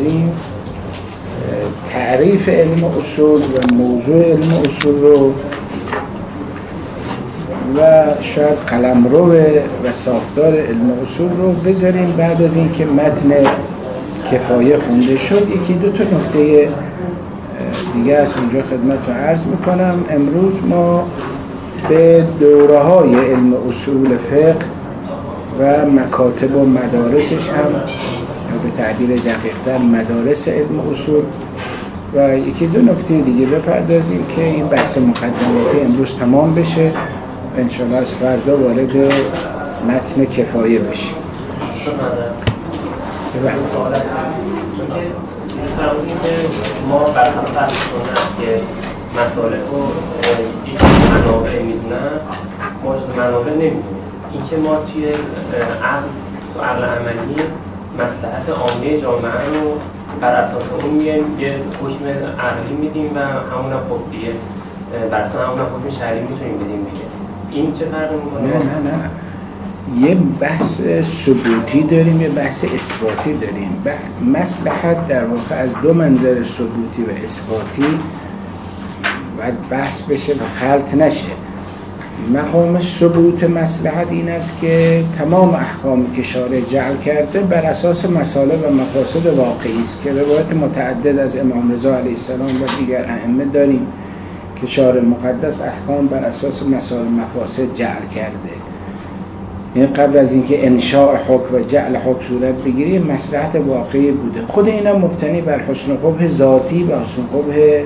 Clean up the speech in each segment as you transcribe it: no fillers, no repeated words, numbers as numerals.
بپردازیم، تعریف علم اصول و موضوع علم اصول رو و شاید قلمرو و ساختار علم اصول رو بذاریم بعد از اینکه متن کفایه خونده شد. یکی دو تا نکته دیگه از اونجا خدمت رو عرض میکنم. امروز ما به دوره‌های علم اصول فقه و مکاتب و مدارسش هم به تعبیر دقیق‌تر مدارس علم اصول و یکی دو نکته دیگه بپردازیم که این بحث مقدماتی امروز تمام بشه و انشاءالله از فردا وارد متن کفایه بشیم. فرمودیم که ما برخلاف از سنت که مسائل رو یک منابع میدونن، ما از منابع نمیدونیم. این که ما توی عقل عملی مصلحت عامه جامعه رو بر اساس اون میایم یه حکم عقلی میدیم و همون هم خب دیگه بر اساس همون هم حکم شرعی میتونیم بدیم دیگه. این چه فرقی میکنه؟ نه یه بحث ثبوتی داریم، یه بحث اثباتی داریم. مصلحت در واقع از دو منظر ثبوتی و اثباتی باید بحث بشه و خلط نشه. مقام ثبوت مصلحت این است که تمام احکامی که شارع جعل کرده بر اساس مصالح و مفاسد واقعی است که روایت متعدد از امام رضا علیه السلام و دیگر ائمه داریم که شارع مقدس احکام بر اساس مصالح مفاسد جعل کرده. این قبل از اینکه انشاء حکم و جعل حکم صورت بگیری مصلحت واقعی بوده. خود اینا مبتنی بر حسن قبح ذاتی و حسن قبح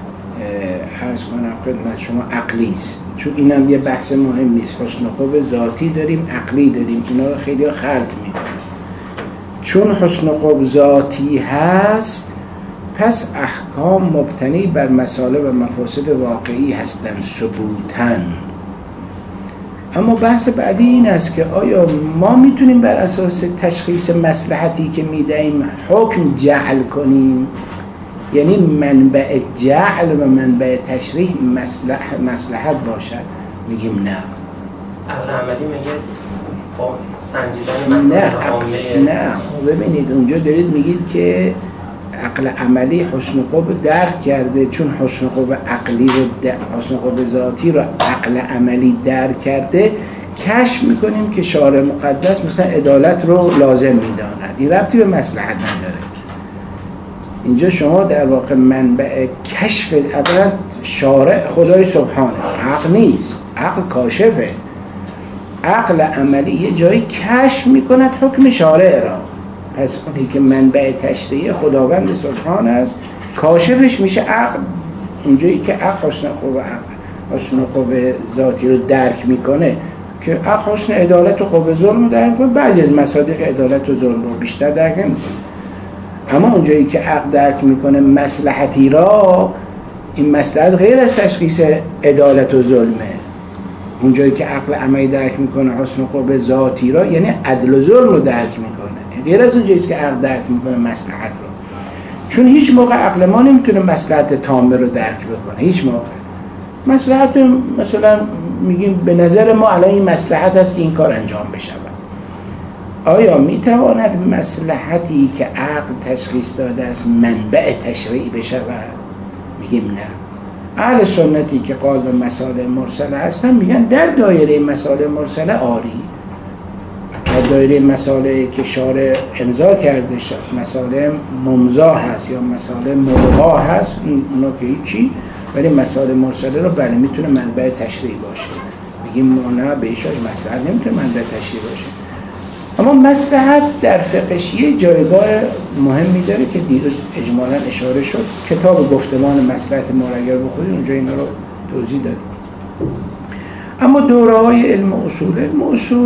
عرض کنم خدمت شما عقلی است. چون اینم یه بحث مهم نیست. حسن قبح ذاتی داریم، عقلی داریم. اینا رو خیلی خلط میکنن. چون حسن قبح ذاتی هست پس احکام مبتنی بر مصالح و مفاسد واقعی هستند ثبوتاً. اما بحث بعدی این است که آیا ما میتونیم بر اساس تشخیص مصلحتی که میدهیم حکم جعل کنیم؟ یعنی منبع جعل و منبع تشریح مصلحت باشد؟ میگیم نه. عقل عملی میگه با سنجیدن مصالح عامه. نه ببینید اونجا دارید میگید که عقل عملی حسن قبح درک کرده، چون حسن قبح عقلی رو حسن قبح ذاتی رو عقل عملی درک کرده، کشف میکنیم که شارع مقدس مثلا عدالت رو لازم میداند. این ربطی به مصلحت نداره. اینجا شما در واقع منبع کشف اولا شارع خدای سبحانه، عقل نیست، عقل کاشفه. عقل عملی یه جایی کشف میکند حکم شارع را. پس اونی که منبع تشریع خداوند سبحان است کاشفش میشه عقل. اونجایی که عقل حسن قبح ذاتی رو درک میکنه که عقل حسن عدالت و قبح ظلم رو درک میکنه، بعضی از مصادیق عدالت و ظلم رو بیشتر درک نمیکنه. اما اونجایی که عقل درک میکنه مصلحتی را، این مصلحت غیر از تشخیص عدالت و ظلمه. اونجایی که عقل عملی درک میکنه حسن قبح ذاتی را یعنی عدل و ظلم رو درک میکنه، غیر از اونجایی که عقل درک میکنه مصلحت رو. چون هیچ موقع عقل ما نمیتونه مصلحت تامه رو درک بکنه. هیچ موقع مصلحت مثلا میگیم به نظر ما الان این مصلحت است که این کار انجام بشه. آیا میتواند مصلحتی که عقل تشخیص داده است منبع تشریع بشه؟ میگیم نه. اهل سنتی که قائل به مصالح مرسله هستن میگن در دایره مصالح مرسله آری، در دایره مصالحی که شارع امضا کرده مصالح ممضا هست یا مصالح ملغا هست اونا که هیچی، ولی مصالح مرسله رو بله میتونه منبع تشریع باشه. میگیم نه به هیچ وجه مصلحت نمیتونه منبع تشریع باشه. اما مصلحت در فقهش یه جایگاه مهمی داره که دیروز اجمالاً اشاره شد. کتاب گفتمان مصلحت ما رو اگر بخونید اونجا اینا رو توضیح دادیم. اما دوره‌های علم اصول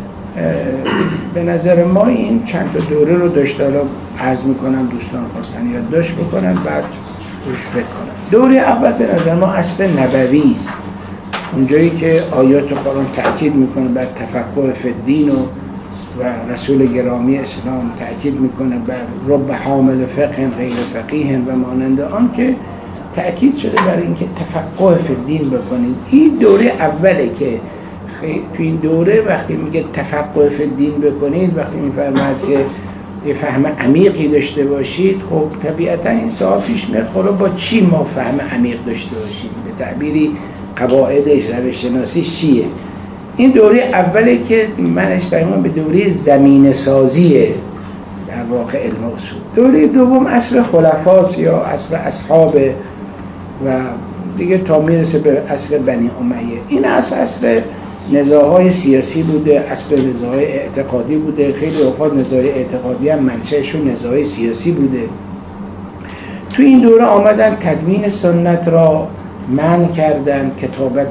به نظر ما این چند تا دوره رو داشته. حالا عرض میکنم دوستان خواستن یادداشت بکنن بعد روش بکنن. دوره اول به نظر ما اصل نبوی است، اونجایی که آیات قرآن تأکید میکنه بر تفقه فی الدین و رسول گرامی اسلام تأکید میکنه بر رب حامل فقه غیر فقیه و مانند آن که تأکید شده برای اینکه تفقه فی الدین بکنید. این دوره اوله که تو این دوره وقتی میگه تفقه فی الدین بکنید، وقتی میفرماید که یه فهم عمیقی داشته باشید، خب طبیعتا این سوال پیش میاد خب با چی ما فهم عمیق داشته باشیم؟ به تعبیری قواعدش، روش شناسیش چیه؟ این دوره اوله که من اشتغال به دوره زمینه سازیه در واقع علم اصول. دوره دوم عصر خلفاست یا عصر اصحاب و دیگه تا میرسه به عصر بنی امیه. این عصر نزاعهای سیاسی بوده، عصر نزاعهای اعتقادی بوده. خیلی اوقات نزاعهای اعتقادی هم منشأشون نزاعهای سیاسی بوده. تو این دوره آمدن تدوین سنت را منع کردن، کتابت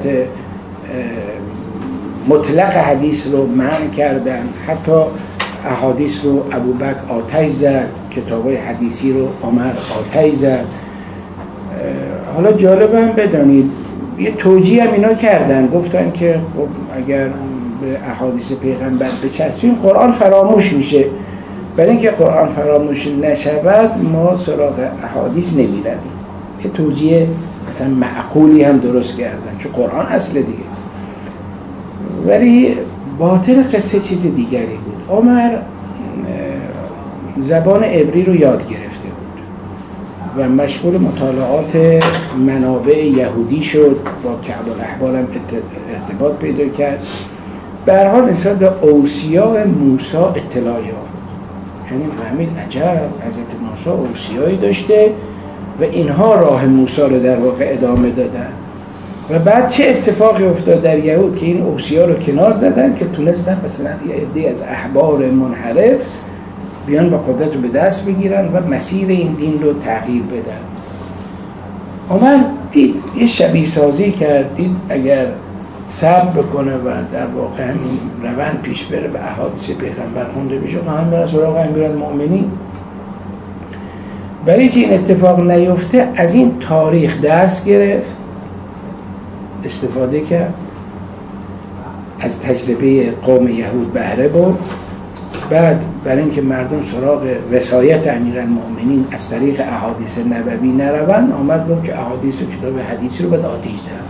مطلق حدیث رو منع کردن، حتی احادیث رو ابوبکر آتش زد، کتابای حدیثی رو عمر آتش زد. حالا جالب هم بدانید یه توجیه هم اینا کردن، گفتن که خب اگر به احادیث پیغمبر بچسبیم قرآن فراموش میشه، برای اینکه قرآن فراموش نشود ما سراغ احادیث نمیرویم. یه توجیه مثلا معقولی هم درست کردن چون قرآن اصل دیگه. ولی باطن قصه چیز دیگری بود. عمر زبان عبری رو یاد گرفته بود و مشغول مطالعات منابع یهودی شد، با کعب الاحبار هم ارتباط پیدا کرد. به هر حال نسبت به اوصیاء موسی اطلاع یافت، یعنی فهمید عجب حضرت موسی اوصیایی داشته و اینها راه موسی رو در واقع ادامه دادن. و بعد چه اتفاقی افتاد در یهود که این اوصیا رو کنار زدن که تونستن مثلا یه عده از احبار منحرف بیان با قدرت رو به دست بگیرن و مسیر این دین رو تغییر بدن. عمر دید یه شبیه سازی کرد، دید اگر صبر بکنه و در واقع همین روند پیش بره به احادیث پیغمبر خونده بشه و هم برن سراغ امیرالمؤمنین. برای که این اتفاق نیفته از این تاریخ درس گرفت، استفاده کرد، از تجربه قوم یهود بهره برد. بعد برای اینکه مردم سراغ وصایت امیرالمؤمنین از طریق احادیث نبوی نروند، آمد گفت که احادیث و کتاب حدیثی رو باید آتیش زد.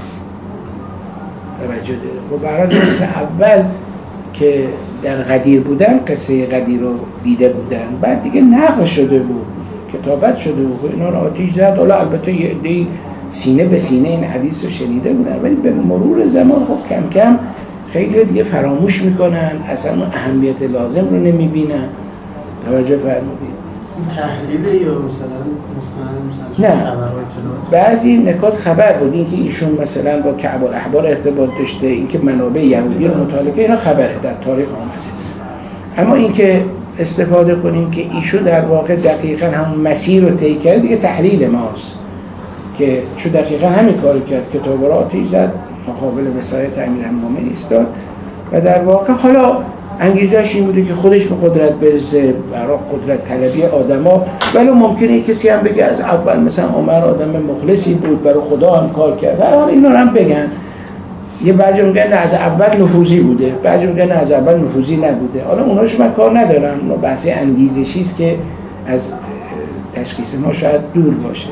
توجه داره. و برای مثل اول که در غدیر بودن قصه غدیر رو دیده بودن، بعد دیگه نقل شده بود، کتابت شده بود، اینا رو آتیش زد. حالا البته یه عده سینه به سینه این حدیث رو شنیده بودن، ولی به مرور زمان خب کم کم خیلی دیگه فراموش میکنن، اصلا اهمیت لازم رو نمیبینن. توجه فرمودید؟ تحلیل یا مثلا مستند نه، خبر و اطلاعات؟ بعضی نکات خبر بود، اینکه ایشون مثلا با کعب الاحبار ارتباط داشته، اینکه منابع یهودی رو مطالعه، اینا خبره در تاریخ آمده. اما اینکه استفاده کنیم که ایشون در واقع دقیقاً همون مسیر رو طی کرد، دیگه تحلیل ماست که چون دقیقاً همین کارو کرد، کتاب را آتیش زد، مقابل وصایت امیرالمؤمنین ایستاد و در واقع حالا انگیزش این بوده که خودش به قدرت برسه، برای قدرت طلبی آدما. ولی ممکنه کسی هم بگه از اول مثلا عمر آدم مخلصی بود، برای خدا هم کار کرد. حالا اینا هم بگن. یه بعضی میگن از اول نفوذی بوده، بعضی میگن از اول نفوذی نبوده. حالا اوناشو من کار ندارم، اون بحث انگیزشی است که از تشخیص ما شاید دور باشه.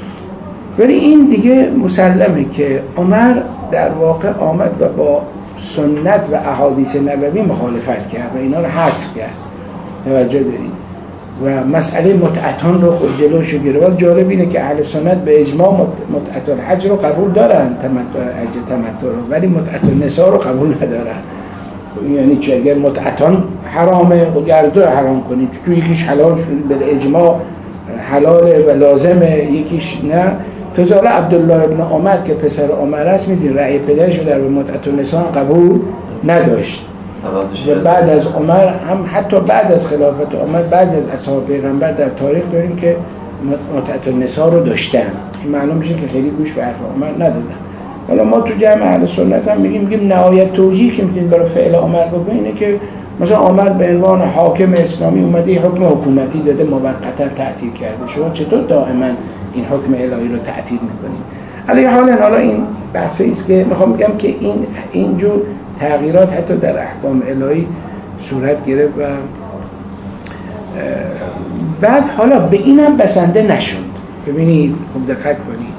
ولی این دیگه مسلمه که عمر در واقع آمد و با سنت و احادیث نبوی مخالفت کرد و اینا رو حذف کرد. توجه دارید؟ و مسئله متعتان رو خود جلوشو گرفت. جالب اینه که اهل سنت به اجماع متعت الحج رو قبول دارن، حج تمتع رو، ولی متعت النساء رو قبول ندارن. یعنی که اگر متعتان حرامه و گردو حرام کنید، تو یکیش حلال شده به اجماع حلاله و لازمه، یکیش نه. تازه عبدالله ابن عمر که پسر عمر است، میدونی رأی پدرش رو در متعت النساء قبول نداشت. و بعد از عمر هم، حتی بعد از خلافت عمر، بعضی از اصحاب پیغمبر در تاریخ داریم که متعت النساء رو داشتن. این معلوم میشه که خیلی گوش به حرف عمر ندادن. حالا ما تو جمع اهل سنت هم میگیم نهایت توجیه که میتونیم برای فعل عمر بکنیم اینه که مثلا عمر به عنوان حاکم اسلامی اومده حکم حکومتی داده، موقتا تعطیل کرده. شما چطور دائما این حکم الهی رو تعطیل میکنید؟ علی حالا این بحثی است که میخوام بگم که اینجور تغییرات حتی در احکام الهی صورت گرفت و بعد حالا به اینم بسنده نشد. ببینید خوب دقت کنید،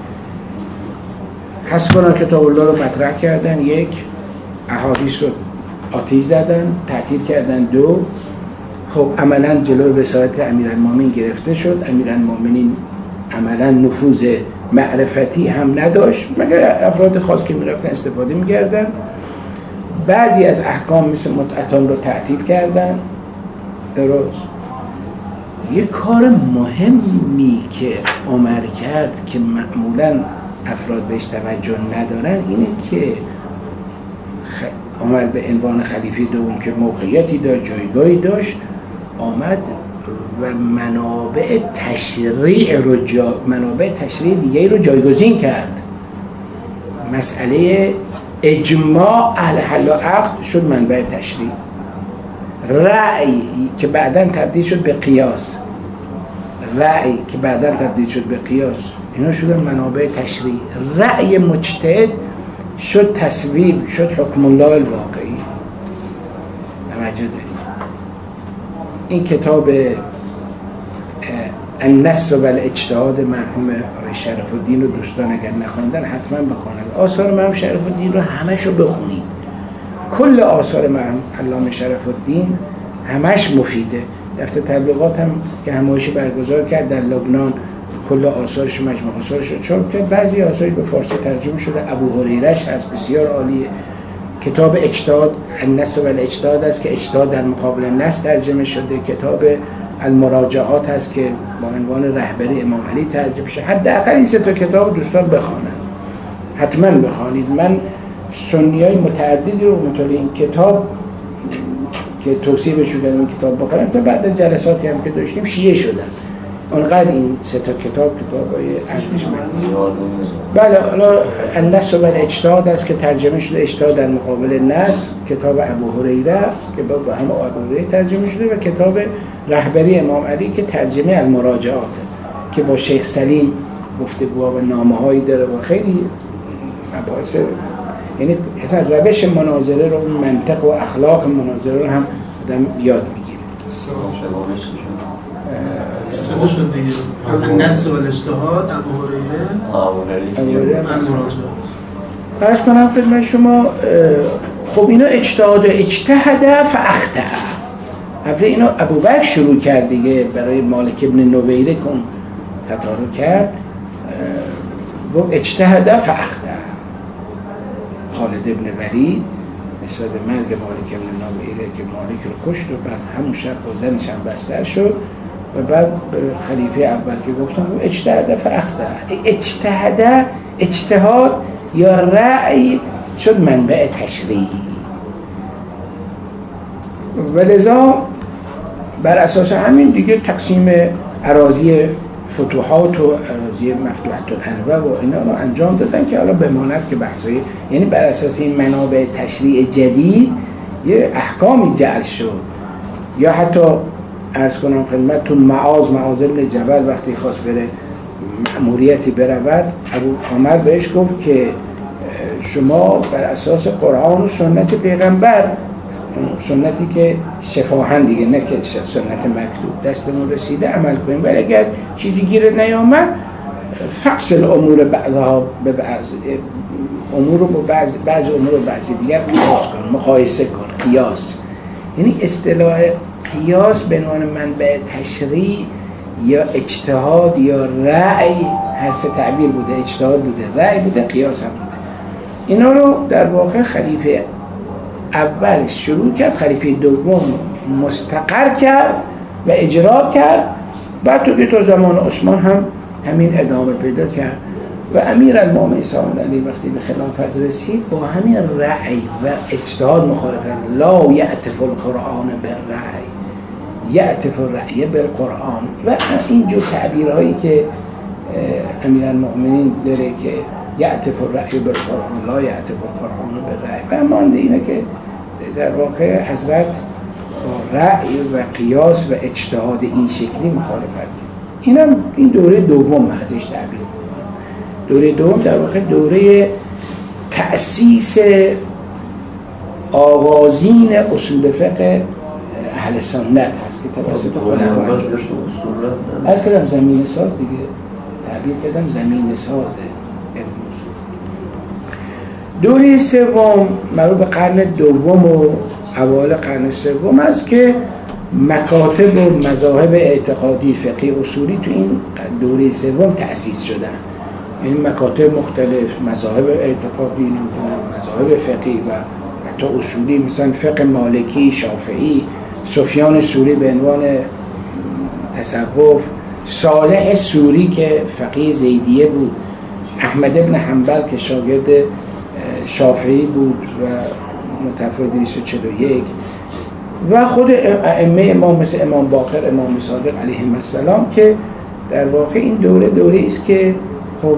حسبنا کتاب الله رو مطرح کردن، یک، احادیث رو آتیش زدن، تعطیل کردن، دو، خب عملا جلوی وسایت امیرالمومنین گرفته شد. امیرالمومنین عملا نفوذ معرفتی هم نداشت مگر افراد خاص که میرفتن استفاده میکردن. بعضی از احکام مثل متعتان رو تعطیل کردن. درست. یه کار مهمی که عمر کرد که معمولا افراد بهش توجه ندارن اینه که عمر به عنوان خلیفه دوم که موقعیتی داشت، جایگاهی داشت، آمد و منابع تشریع دیگه رو جایگزین کرد. مسئله اجماع اهل حل و عقد شد منبع تشریع. رأی که بعداً تبدیل شد به قیاس، اینا شدن منابع تشریع. رأی مجتهد شد تصویب، شد حکم الله الواقعی. توجه دارید. این کتاب النص و الاجتهاد مرحوم آقای شرف الدین رو دوستان اگر نخوندن حتما بخونند. آثار مرحوم شرف الدین رو همش رو بخونید. کل آثار مرحوم علامه شرف الدین همش مفیده. دفتر تبلیغات هم که همایشی برگزار کرد در لبنان، کل آثارش مجموع آثارش رو چاپ کرد. بعضی آثاری به فارسی ترجمه شده. ابو هریره‌اش هست، بسیار عالیه. کتاب اجتهاد النص و الاجتهاد است که اجتهاد در مقابل نص ترجمه شده. کتاب المراجعات هست که با عنوان رهبری امام علی ترجمه شده. حداقل این سه تا کتاب دوستان بخوانند، حتما بخوانید. من سنیای متعددی رو مطالعه این کتاب که توصیه بشودن این کتاب بخونم تا بعد جلساتی هم که داشتیم شیعه شدن. اونقدر این سه تا کتابای ارزشمندی. بله، حالا النص و الاجتهاد است که ترجمه شده اجتهاد در مقابل نص، کتاب ابو هریره است که با هم ابو هریره ترجمه شده، و کتاب رهبری امام علی که ترجمه المراجعات که با شیخ سلیم گفتگوها و نامه‌هایی داره و خیلی مباحث، یعنی اصلا روش مناظره رو، منطق و اخلاق مناظره رو هم آدم یاد میگیره. سه شد دیگه. النص و الاجتهاد، ابو هریره، المراجعات. عرض کنم خدمت شما، خب اینا اجتهاد اجتهد فاخطأ. البته اینا ابوبکر شروع کرد دیگه، برای مالک ابن نویره کن خطا رو کرد، گفت اجتهد فاخطأ. خالد ابن ولید نسبت به مرگ مالک ابن نویره که مالک رو کشت و بعد همون شب با زنش هم بستر شد و بعد خلیفه اول که گفتم اجتهاد فاخطأ. اجتهاد یا رأی شد منبع تشریعی، و لذا بر اساس همین دیگه تقسیم اراضی فتوحات و اراضی مفتوحات الانواع و اینا رو انجام دادن که حالا بماند که بحثای، یعنی بر اساس این منابع تشریع جدید یه احکامی جعل شد. یا حتی عرض کنم خدمت تو معاذ ابن جبل وقتی خواست بره مأموریتی برود، ابو عمر بهش گفت که شما بر اساس قرآن و سنت پیغمبر، سنتی که شفاهن دیگه، نه که سنت مکتوب دستمون رسیده، عمل کنیم. ولی اگر چیزی گیرت نیامد فصل امور بعضها به بعض امور رو با بعض امور رو بعضی دیگر مقایسه کن. قیاس یعنی اصطلاح قیاس به عنوان منبع تشریع یا اجتهاد یا رأی، هر سه تعبیر بوده، اجتهاد بوده، رأی بوده، قیاس هم بوده. اینا رو در واقع خلیفه اول شروع کرد، خلیفه دوم مستقر کرد و اجرا کرد. بعد تو که تو زمان عثمان هم همین ادامه پیدا کرد و امیرالمومنین سلام علیه وقتی به خلافت رسید با همین رأی و اجتهاد مخالفت. لا یعتف القرآن بالرأی، یعتف الرأی بالقرآن. و اینجور تعبیرهایی که امیرالمومنین داره که یعتف الرأی بالقرآن، لا یعتف القرآن بالرأی، و مانده اینه که در واقع حضرت با رأی و قیاس و اجتهاد این شکلی مخالفت کرد. این دوره دوم ازش تعبیر. دوره دوم در واقع دوره تأسیس آغازین اصول فقه اهل سنت هست که توسط خلفای از کردم زمین ساز دیگه، تعبیر کردم زمین ساز. دوره سوم مربوط به قرن دوم و اوایل قرن سوم است که مکاتب و مذاهب اعتقادی فقهی اصولی تو این دوره سوم تأسیس شدن. این مکاتب مختلف، مذاهب اعتقادی، مذاهب فقهی و حتی اصولی، مثلا فقه مالکی، شافعی، سفیان سوری به عنوان تصوف، صالح سوری که فقیه زیدیه بود، احمد ابن حنبل که شاگرد شافعی بود و متوفی 241 و خود ائمه امام مثل امام باقر، امام صادق علیهم السلام که در واقع این دوره است که خب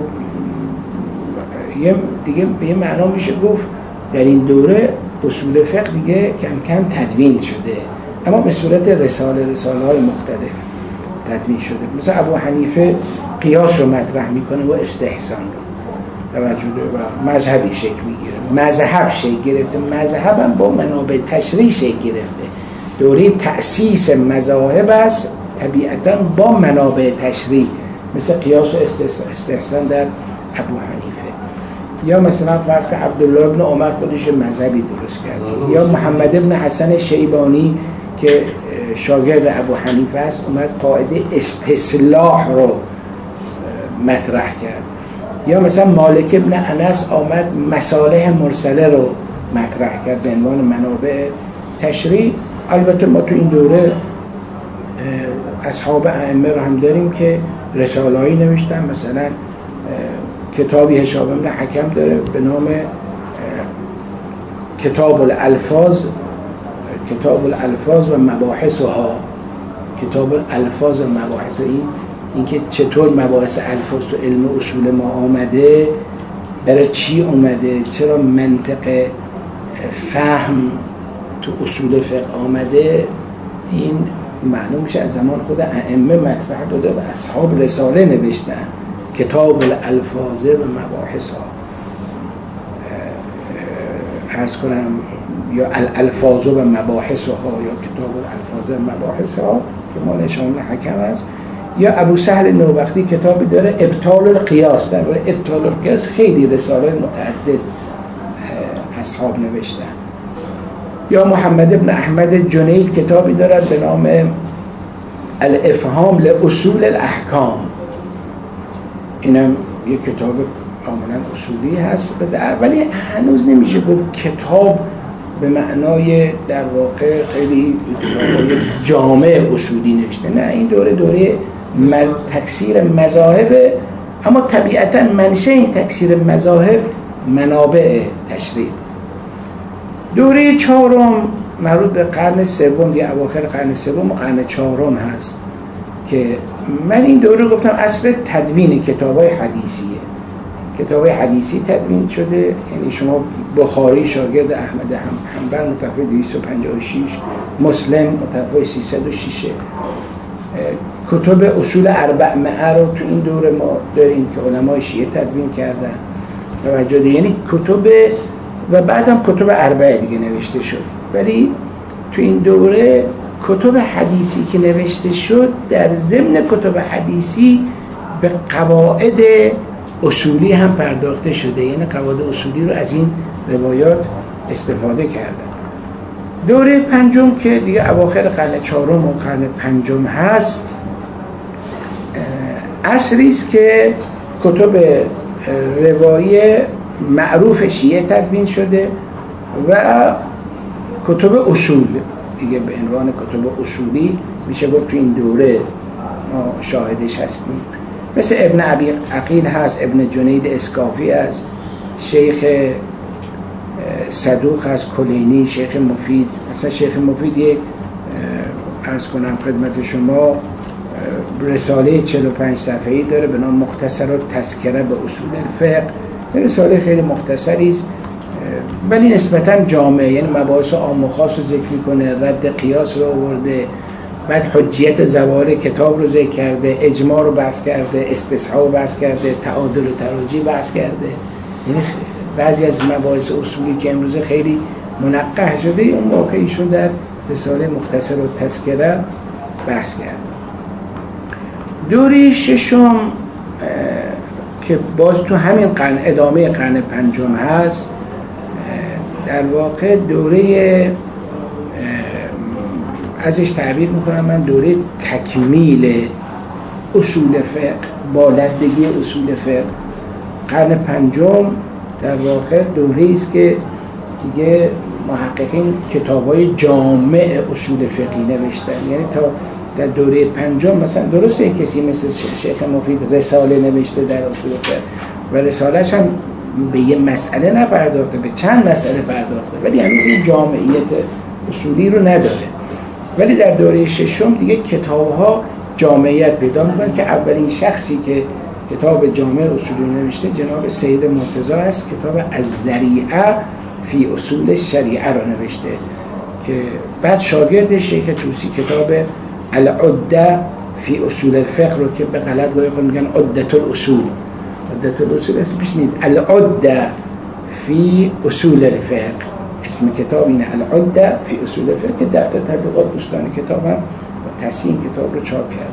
دیگه به یه معنا میشه گفت در این دوره اصول فقه دیگه کم کم تدوین شده، اما به صورت رساله‌های مختلف تدوین شده. مثلا ابو حنیفه قیاس رو مطرح میکنه و استحسان رو توجه و مذهبی شکل میگیره، مذهب شکل گرفته، مذهب هم با منابع تشریع شکل گرفته. دوره تأسیس مذاهب است طبیعتاً با منابع تشریع، مثل قیاس و استحسان در ابو حنیفه، یا مثلا فرق عبدالله ابن عمر خودش مذهبی درست کرد، یا محمد ابن حسن شیبانی که شاگرد ابو حنیفه است اومد قاعده استصلاح رو مطرح کرد، یا مثلا مالک ابن انس آمد مصالح مرسله رو مطرح کرد به عنوان منابع تشریع. البته ما تو این دوره اصحاب ائمه رو هم داریم که رساله‌ای نوشتن، مثلا کتابی هشام بن حکم داره به نام کتاب الالفاظ و مباحثها، کتاب الالفاظ و مباحث، این که چطور مباحث الفاظ تو علم اصول ما آمده، برای چی اومده، چرا منطق فهم تو اصول فقه آمده، این معلوم میشه از زمان خود ائمه مطرح بوده و اصحاب رساله نوشتن کتاب الالفاظ و مباحثها، عرض کنم یا الالفاظ و مباحثها یا کتاب الالفاظ و مباحثها که مال هشام بن حکم است، یا ابو سهل نوبختی کتابی داره ابطال القیاس، در واقع ابطال القیاس خیلی رساله متعدد اصحاب نوشتن، یا محمد ابن احمد جنید کتابی دارد به نام الافهام لاصول الاحکام، اینم یک کتاب کاملا اصولی هست ولی هنوز نمیشه گفت کتاب به معنای در واقع خیلی جامع اصولی نوشته، نه، این دوره تکثیر مذاهب، اما طبیعتا منشأ این تکثیر مذاهب منابع تشریع. دوره چهارم مربوط به قرن سوم یا اواخر قرن سوم و قرن چهارم هست که من این دوره گفتم اصل تدوین کتاب‌های حدیثیه. کتاب‌های حدیثی تدوین شده، یعنی شما بخاری شاگرد احمد حنبل متوفی 256، مسلم متوفی 306، کتب اصول 400 رو تو این دوره ما داریم که علمای شیعه تدوین کردن توجه، یعنی کتب و بعد هم کتب 4 دیگه نوشته شد، ولی تو این دوره کتب حدیثی که نوشته شد در ضمن کتب حدیثی به قواعد اصولی هم پرداخته شده، یعنی قواعد اصولی رو از این روایات استفاده کردن. دوره پنجم که دیگه اواخر قرن چهارم و قرن پنجم هست، عصری است که کتب روایی معروف شیعه تدوین شده و کتب اصول دیگه به عنوان کتب اصولی میشه گفت تو این دوره ما شاهدش هستیم، مثل ابن ابی عقیل هست، ابن جنید اسکافی هست، شیخ صدوق هست، کلینی، شیخ مفید. مثلا شیخ مفید یک عرض کنم خدمت شما رساله 45 صفحه‌ای داره به نام مختصر التذکره به اصول الفقه، رساله خیلی مختصری است ولی نسبتاً جامع، یعنی مباحث عام و خاص رو ذکر میکنه، رد قیاس رو آورده، بعد حجیت زوال کتاب رو ذکر کرده، اجماع رو بحث کرده، استصحاب رو بحث کرده، تعادل و تراجیح بحث کرده، یعنی بعضی از مباحث اصولی که امروزه خیلی منقح شده اون موقع ایشون در رساله مختصر التذکره بحث کرد. دوره ششم که باز تو همین قرن ادامه قرن پنجم هست، در واقع دوره ازش تعبیر میکنم من دوره تکمیل اصول فقه، بالندگی اصول فقه قرن پنجم در واقع دوره است که دیگه محققین کتاب‌های جامع اصول فقهی نوشتن. یعنی تا در دوره پنجم مثلا درسته کسی مثل شیخ مفید رساله نوشته در اصول فقه و رساله‌اش هم به یه مسئله نپرداخته، به چند مسئله پرداخته، ولی هنوز این جامعیت اصولی رو نداره. ولی در دوره ششم دیگه کتاب‌ها جامعیت پیدا می‌کنن که اولین شخصی که کتاب جامع اصولی نوشته جناب سید مرتضی است. کتاب الذریعه فی اصول شریعه رو نوشته که بعد شاگرد شیخ طوسی کتاب العده فی اصول الفقه رو که به غلط گاهی میگن عدة الاصول، عدة الاصول اسمش نیست، العده فی اصول الفقه اسم کتاب اینه، العده فی اصول الفقه که دفتر تبلیغات دوستان کتابم و تصحیح کتاب رو چاپ کرد.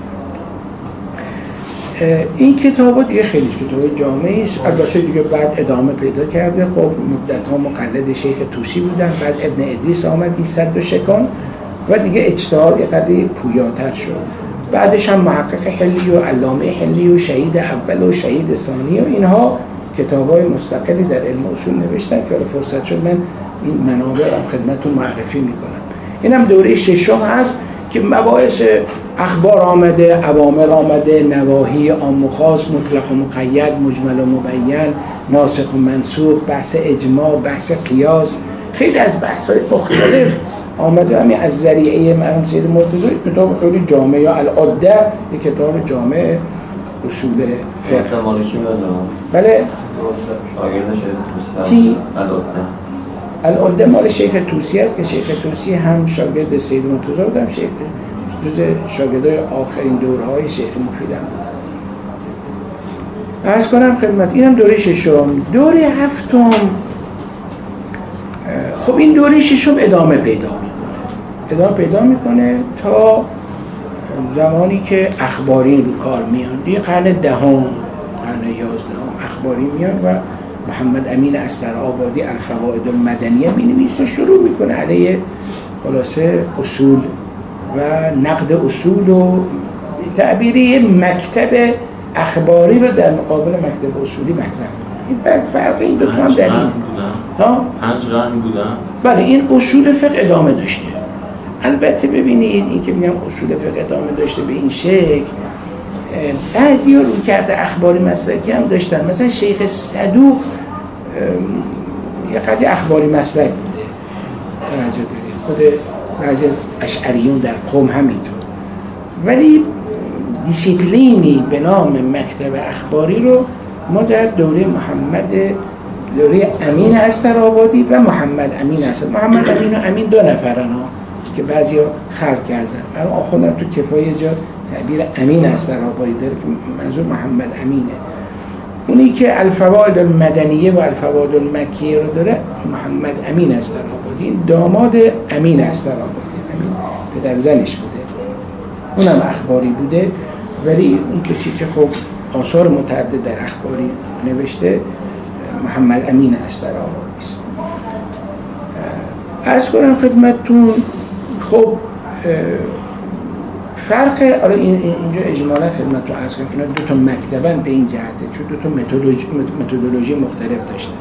این کتابات دیگه خیلی کتاب جامعی است. البته دیگه بعد ادامه پیدا کرده. خب مدت‌ها مقلد شیخ طوسی بودن، بعد ابن ادریس آمد این سد و شکن و دیگه اجتهاد یه قدری پویاتر شد. بعدش هم محقق حلی و علامه حلی و شهید اول و شهید ثانی و اینها کتاب‌های مستقلی در علم اصول نوشتن که فرصت شد من این منابع رو خدمتتون معرفی میکنم. اینم دوره ششم هست که مباحث اخبار آمده، اوامر آمده، نواهی عام و خاص، مطلق و مقید، مجمل و مبین، ناسخ و منسوخ، بحث اجماع، بحث قیاس، خیلی از بحث‌های مختلف آمده. همین از ذریعه مرحوم سید مرتضی کتاب خیلی جامع یا العده یک کتاب جامع اصول فقه. بله شاگرد شیخ طوسی العده مال شیخ طوسی است که شیخ طوسی هم شاگرد سید مرتضی بودم، شیخ جز شاگردای آخرین دورهای شیخ مفیدم بود. عرض کنم خدمت اینم دوره ششم. دوره هفتم خب این دوره ششم ادامه پیدا میکنه تا زمانی که اخبارین رو کار میان. دیگه قرن دهم، قرن 11 اخباری میان و محمد امین استرآبادی الفوائد المدنیه مینویسه، شروع میکنه علیه خلاصه اصول و نقد اصول و تعبیری مکتب اخباری رو در مقابل مکتب اصولی مطرح میکنه. این فرق این دو تا هم در این تا 5 قرن بودن. بله این اصول فقه ادامه داشته. البته ببینید این که میگم اصول فقه ادامه داشته به این شکل، بعضی ها رو کرده اخباری مسلکی هم داشتن. مثلا شیخ صدوق یه قضیه اخباری مسلک بوده، توجه دارید، خود بعضی از اشعریون در قم همینطور. ولی دیسیپلینی به نام مکتب اخباری رو ما در دوره دوره امین استرآبادی و محمد امین است. محمد امین و امین دو نفرن ها که بعضی ها خلق کردن. من آخوندم تو کفایه جا تعبیر امین استرآبادی داره که منظور محمد امینه. اونی که الفوائد المدنیه و الفوائد المکیه رو داره محمد امین استرآبادی، این داماد امین استرآبادی، امین پدر زنش بوده، اونم اخباری بوده. ولی اون کسی که خب آثار متعدد در اخباری نوشته محمد امین استرآبادی است. عرض کنم خدمتتون خب فرق اینجا اجمالا خدمتتون عرض کنم که دو تا مکتبن به این جهته، چون دو تا متدولوژی مختلف داشتن.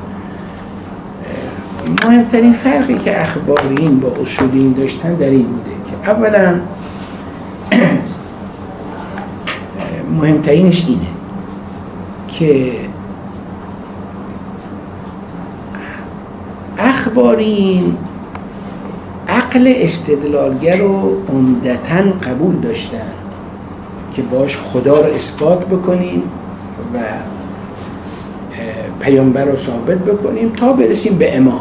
مهمترین فرقی که اخبارین با اصولین داشتن در این بوده که اولا مهمترینش اینه که اخبارین عقل استدلالگر رو عمدتاً قبول داشتن که باش خدا رو اثبات بکنیم و پیامبر رو ثابت بکنیم تا برسیم به امام.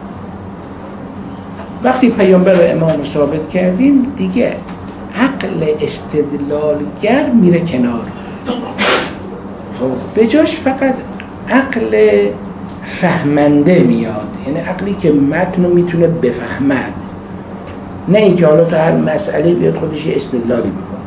وقتی پیامبر و امام رو ثابت کردیم دیگه عقل استدلالگر میره کنار. خب به جاش فقط عقل فهمنده میاد، یعنی عقلی که متن رو میتونه بفهمد، نه اینکه حالا تا هر مسئله بیاد خودش استدلالی بکنه.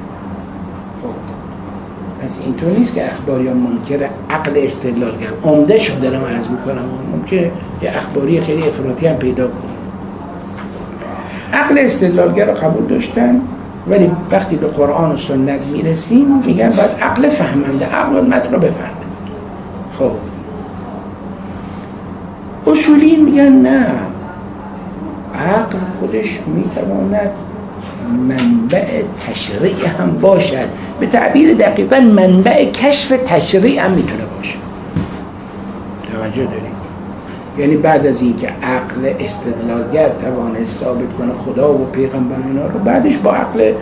خب پس اینطور نیست که اخباری ها منکر عقل استدلالگر، عمده شو دارم عرض میکنم، ممکنه یه اخباری خیلی افراطی هم پیدا کنه. عقل استدلالگر رو قبول داشتن، ولی وقتی به قرآن و سنت میرسیم میگن باید عقل فهمنده، عقل متن رو بفهمه. خب اصولیین میگن نه، عقل خودش میتواند منبع تشریع هم باشد، به تعبیر دقیقا منبع کشف تشریع هم میتونه باشه. توجه دارید؟ یعنی بعد از این که عقل استدلالگر توانست ثابت کنه خدا و پیغمبر اینا رو، بعدش با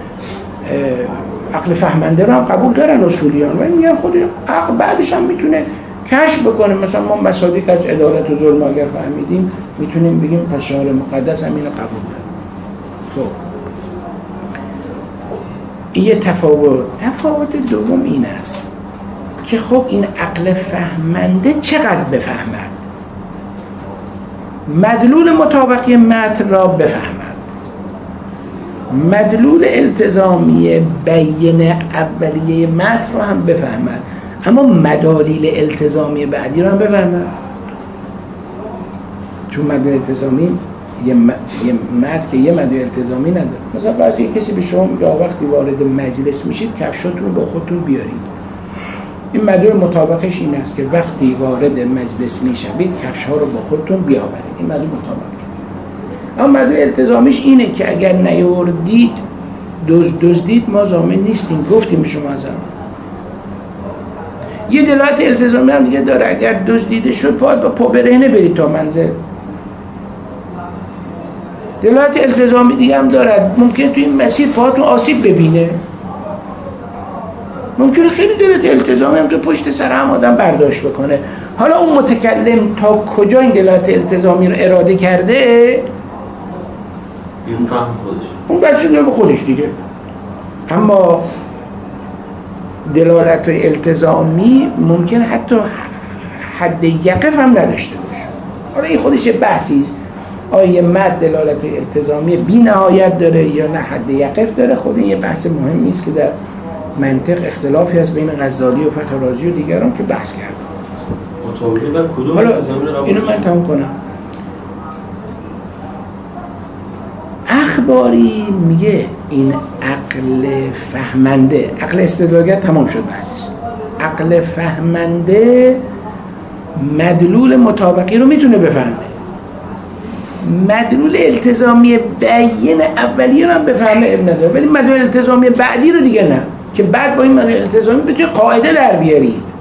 عقل فهمنده رو هم قبول دارن اصولیان و میگن خود عقل بعدش هم میتونه کشف بکنه. مثلا ما مصادیق از عدالت و ظلم اگر فهمیدیم میتونیم بگیم پس شارع مقدس هم اینو قبول داره. خب یه تفاوت دوم این است که خب این عقل فهمنده چقدر بفهمد، مدلول مطابقی متن را بفهمد، مدلول التزامی بیان اولیه متن را هم بفهمد، اما مدالیل التزامی بعدی را هم بفهمد. چون مدلول التزامی یه متن که یه مدلول التزامی نداره. مثلا بعضی کسی به شما میگه وقتی وارد مجلس میشید کفشاتون رو با خودتون بیارید. این مدلول مطابقش این است که وقتی وارد مجلس میشوید کفش‌ها رو با خودتون بیاورید. این مدلول مطابقه. اما مدلول التزامیش اینه که اگر نیاوردید دزدید ما ضامن نیستیم، گفتیم شما از یه دلالت التزامی هم دیگه داره، اگر دزدیده شد باید با پا برهنه برید تا منزل. دلالت التزامی دیگه هم دارد، ممکن تو این مسیر پاهاتون آسیب ببینه، ممکنه خیلی دلالت التزامی هم تو پشت سر هم آدم برداشت بکنه. حالا اون متکلم تا کجا این دلالت التزامی رو اراده کرده این فهم خودش، اون بچه به خودش دیگه. اما دلالت التزامی ممکن حتی حد یقف هم نداشته باشه. حالا این خودش بحثی است، آیا مد دلالت التزامی بی نهایت داره یا نه حد یقف داره. خود این یه بحث مهمی است که در منطق اختلافی هست بین غزالی و فخر رازی و دیگران که بحث کردن. حالا اینو من تمام کنم. اخباری میگه این عقل فهمنده، عقل استدلالگر تمام شد بحثش، عقل فهمنده مدلول مطابقی رو میتونه بفهمه، مدلول التزامی بیان اولیه رو هم بفهمه ابن نداره، ولی مدلول التزامی بعدی رو دیگه نه، که بعد با این مدلول التزامی بتونی قاعده در بیارید.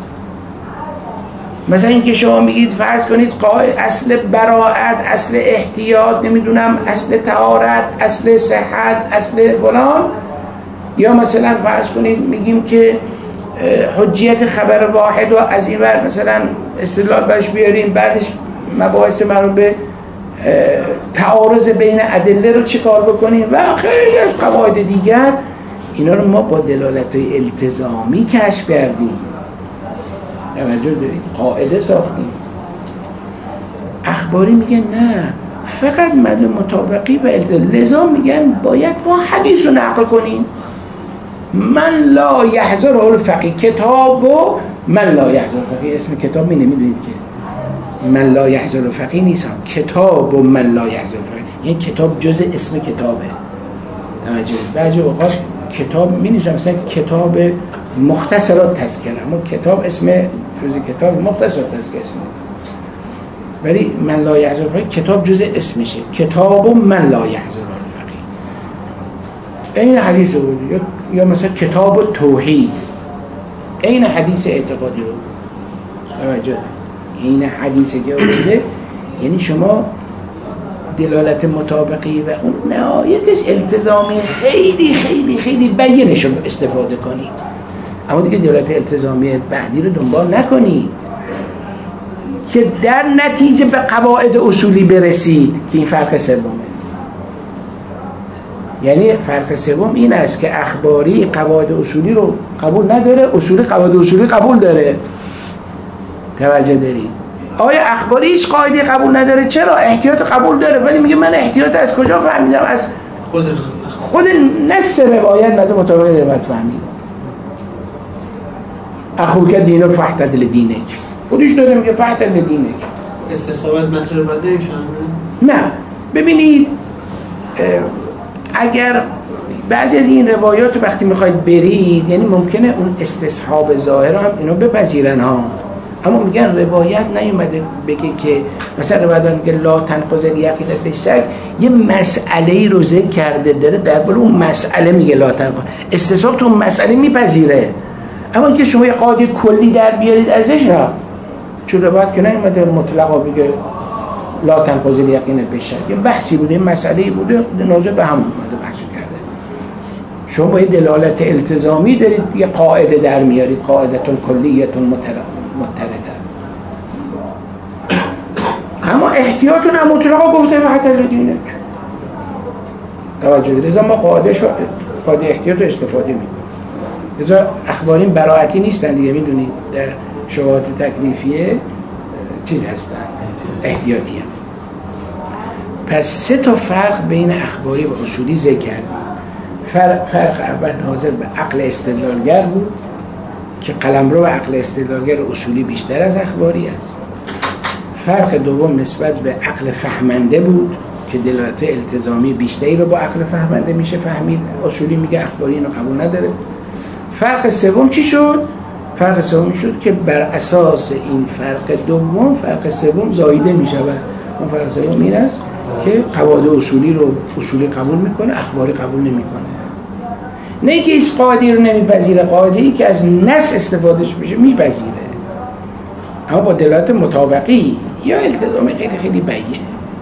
مثلا اینکه شما میگید فرض کنید اصل براءت، اصل احتیاط، نمیدونم اصل طهارت، اصل صحت، اصل فلان، یا مثلا فرض کنید میگیم که حجیت خبر واحد و از این ور مثلا استدلال برش بیاریم، بعدش مباحث مربوط به تعارض بین ادله رو چه کار بکنیم و خیلی از قواعد دیگر. اینا رو ما با دلالت التزامی کشف کردیم، توجه دارید، قاعده ساختیم. اخباری میگن نه، فقط مدلول مطابقی و التزام، لذا میگن باید با حدیث رو نقل کنیم. من لا یحضره الفقیه، کتاب و من لا یحضره الفقیه، اسم کتاب می نمیدونید که من لا یحضره الفقیه نیست، کتاب و من لا یحضره الفقیه، این کتاب جز اسم کتابه. توجه، بعضی اوقات کتاب می نویسن مثلا کتاب مختصرات تذکره، اما کتاب اسم جز کتاب مختصرات تذکره اسم، ولی من لا یحضره الفقیه کتاب جز اسمشه، کتاب و من لا یحضره الفقیه. این حدیث رو یا مثلا کتاب توحید، این حدیث اعتقادی رو توجه، این حدیثی که اومده، یعنی شما دلالت مطابقی و اون نهایتش التزامی خیلی خیلی خیلی بیانش رو استفاده کنید، اما دیگه دلالت التزامی بعدی رو دنبال نکنید که در نتیجه به قواعد اصولی برسید که این فرق سومه. یعنی فرق سوم این است که اخباری قواعد اصولی رو قبول نداره، اصولی قواعد اصولی قبول داره. توجه دارید؟ آیا اخباری هیچ قاعده قبول نداره؟ چرا؟ احتیاط قبول داره، ولی میگه من احتیاط از کجا فهمیدم؟ از خود نص روایت مدلول مطابق روایت فهمیدم. اخوک دینک فاحتد لدینک، خودش داره میگه فاحتد لدینک. استصحاب از متن روایت نمیفهمه؟ نه، ببینید اگر بعضی از این روایات رو وقتی میخواید برید، یعنی ممکنه اون استصحاب ظاهر هم اینو بپذیرن ها، اما میگن روایت نیومده بگه که مثلا روایت میگه لا تنقض الیقین بالشک، یه مسئله رو ذکر کرده داره درباره اون مسئله میگه لا تنقض، استصحاب تو اون مسئله میپذیره، اما اینکه شما یه قاعده کلی در بیارید ازش نه، چون روایت که نیومده مطلقا بگه لا تنقض الیقین بالشک، یه بحثی بوده، مسئله‌ای بوده نازل به هم اومده بحث کرده. شما با یه دلالت التزامی دارید یه قاعده در میارید، قاعدتون کلیتون مترده، اما احتیاطون هم مطلقا گفته و حتی دینه توجه دارید. ما قاعده احتیاط رو استفاده میکنیم. لذا اخبارین براعتی نیستن دیگه، میدونید در شبهات تکلیفیه چیز هستن، احتیاطی هم. پس 3 تا فرق بین اخباری و اصولی ذکر کردیم. فرق اول ناظر به عقل استدلالگر بود که قلمرو و عقل استدلالگر اصولی بیشتر از اخباری است. فرق دوم نسبت به عقل فهمنده بود که دلالت التزامی بیشتری رو با عقل فهمنده میشه فهمید، اصولی میگه اخباری اینو قبول نداره. فرق سوم چی شد؟ فرق سوم شد که بر اساس این فرق دوم فرق سوم زاییده میشود. اون فرق سوم این است که قواعد اصولی رو اصولی قبول میکنه، اخباری قبول نمیکنه. نه که هیچ قاعده رو نمیپذیره، قاعده‌ای که از نص استفادهش میشه میپذیره، اما با دلالت مطابقی یا التزامی خیلی خیلی بیه.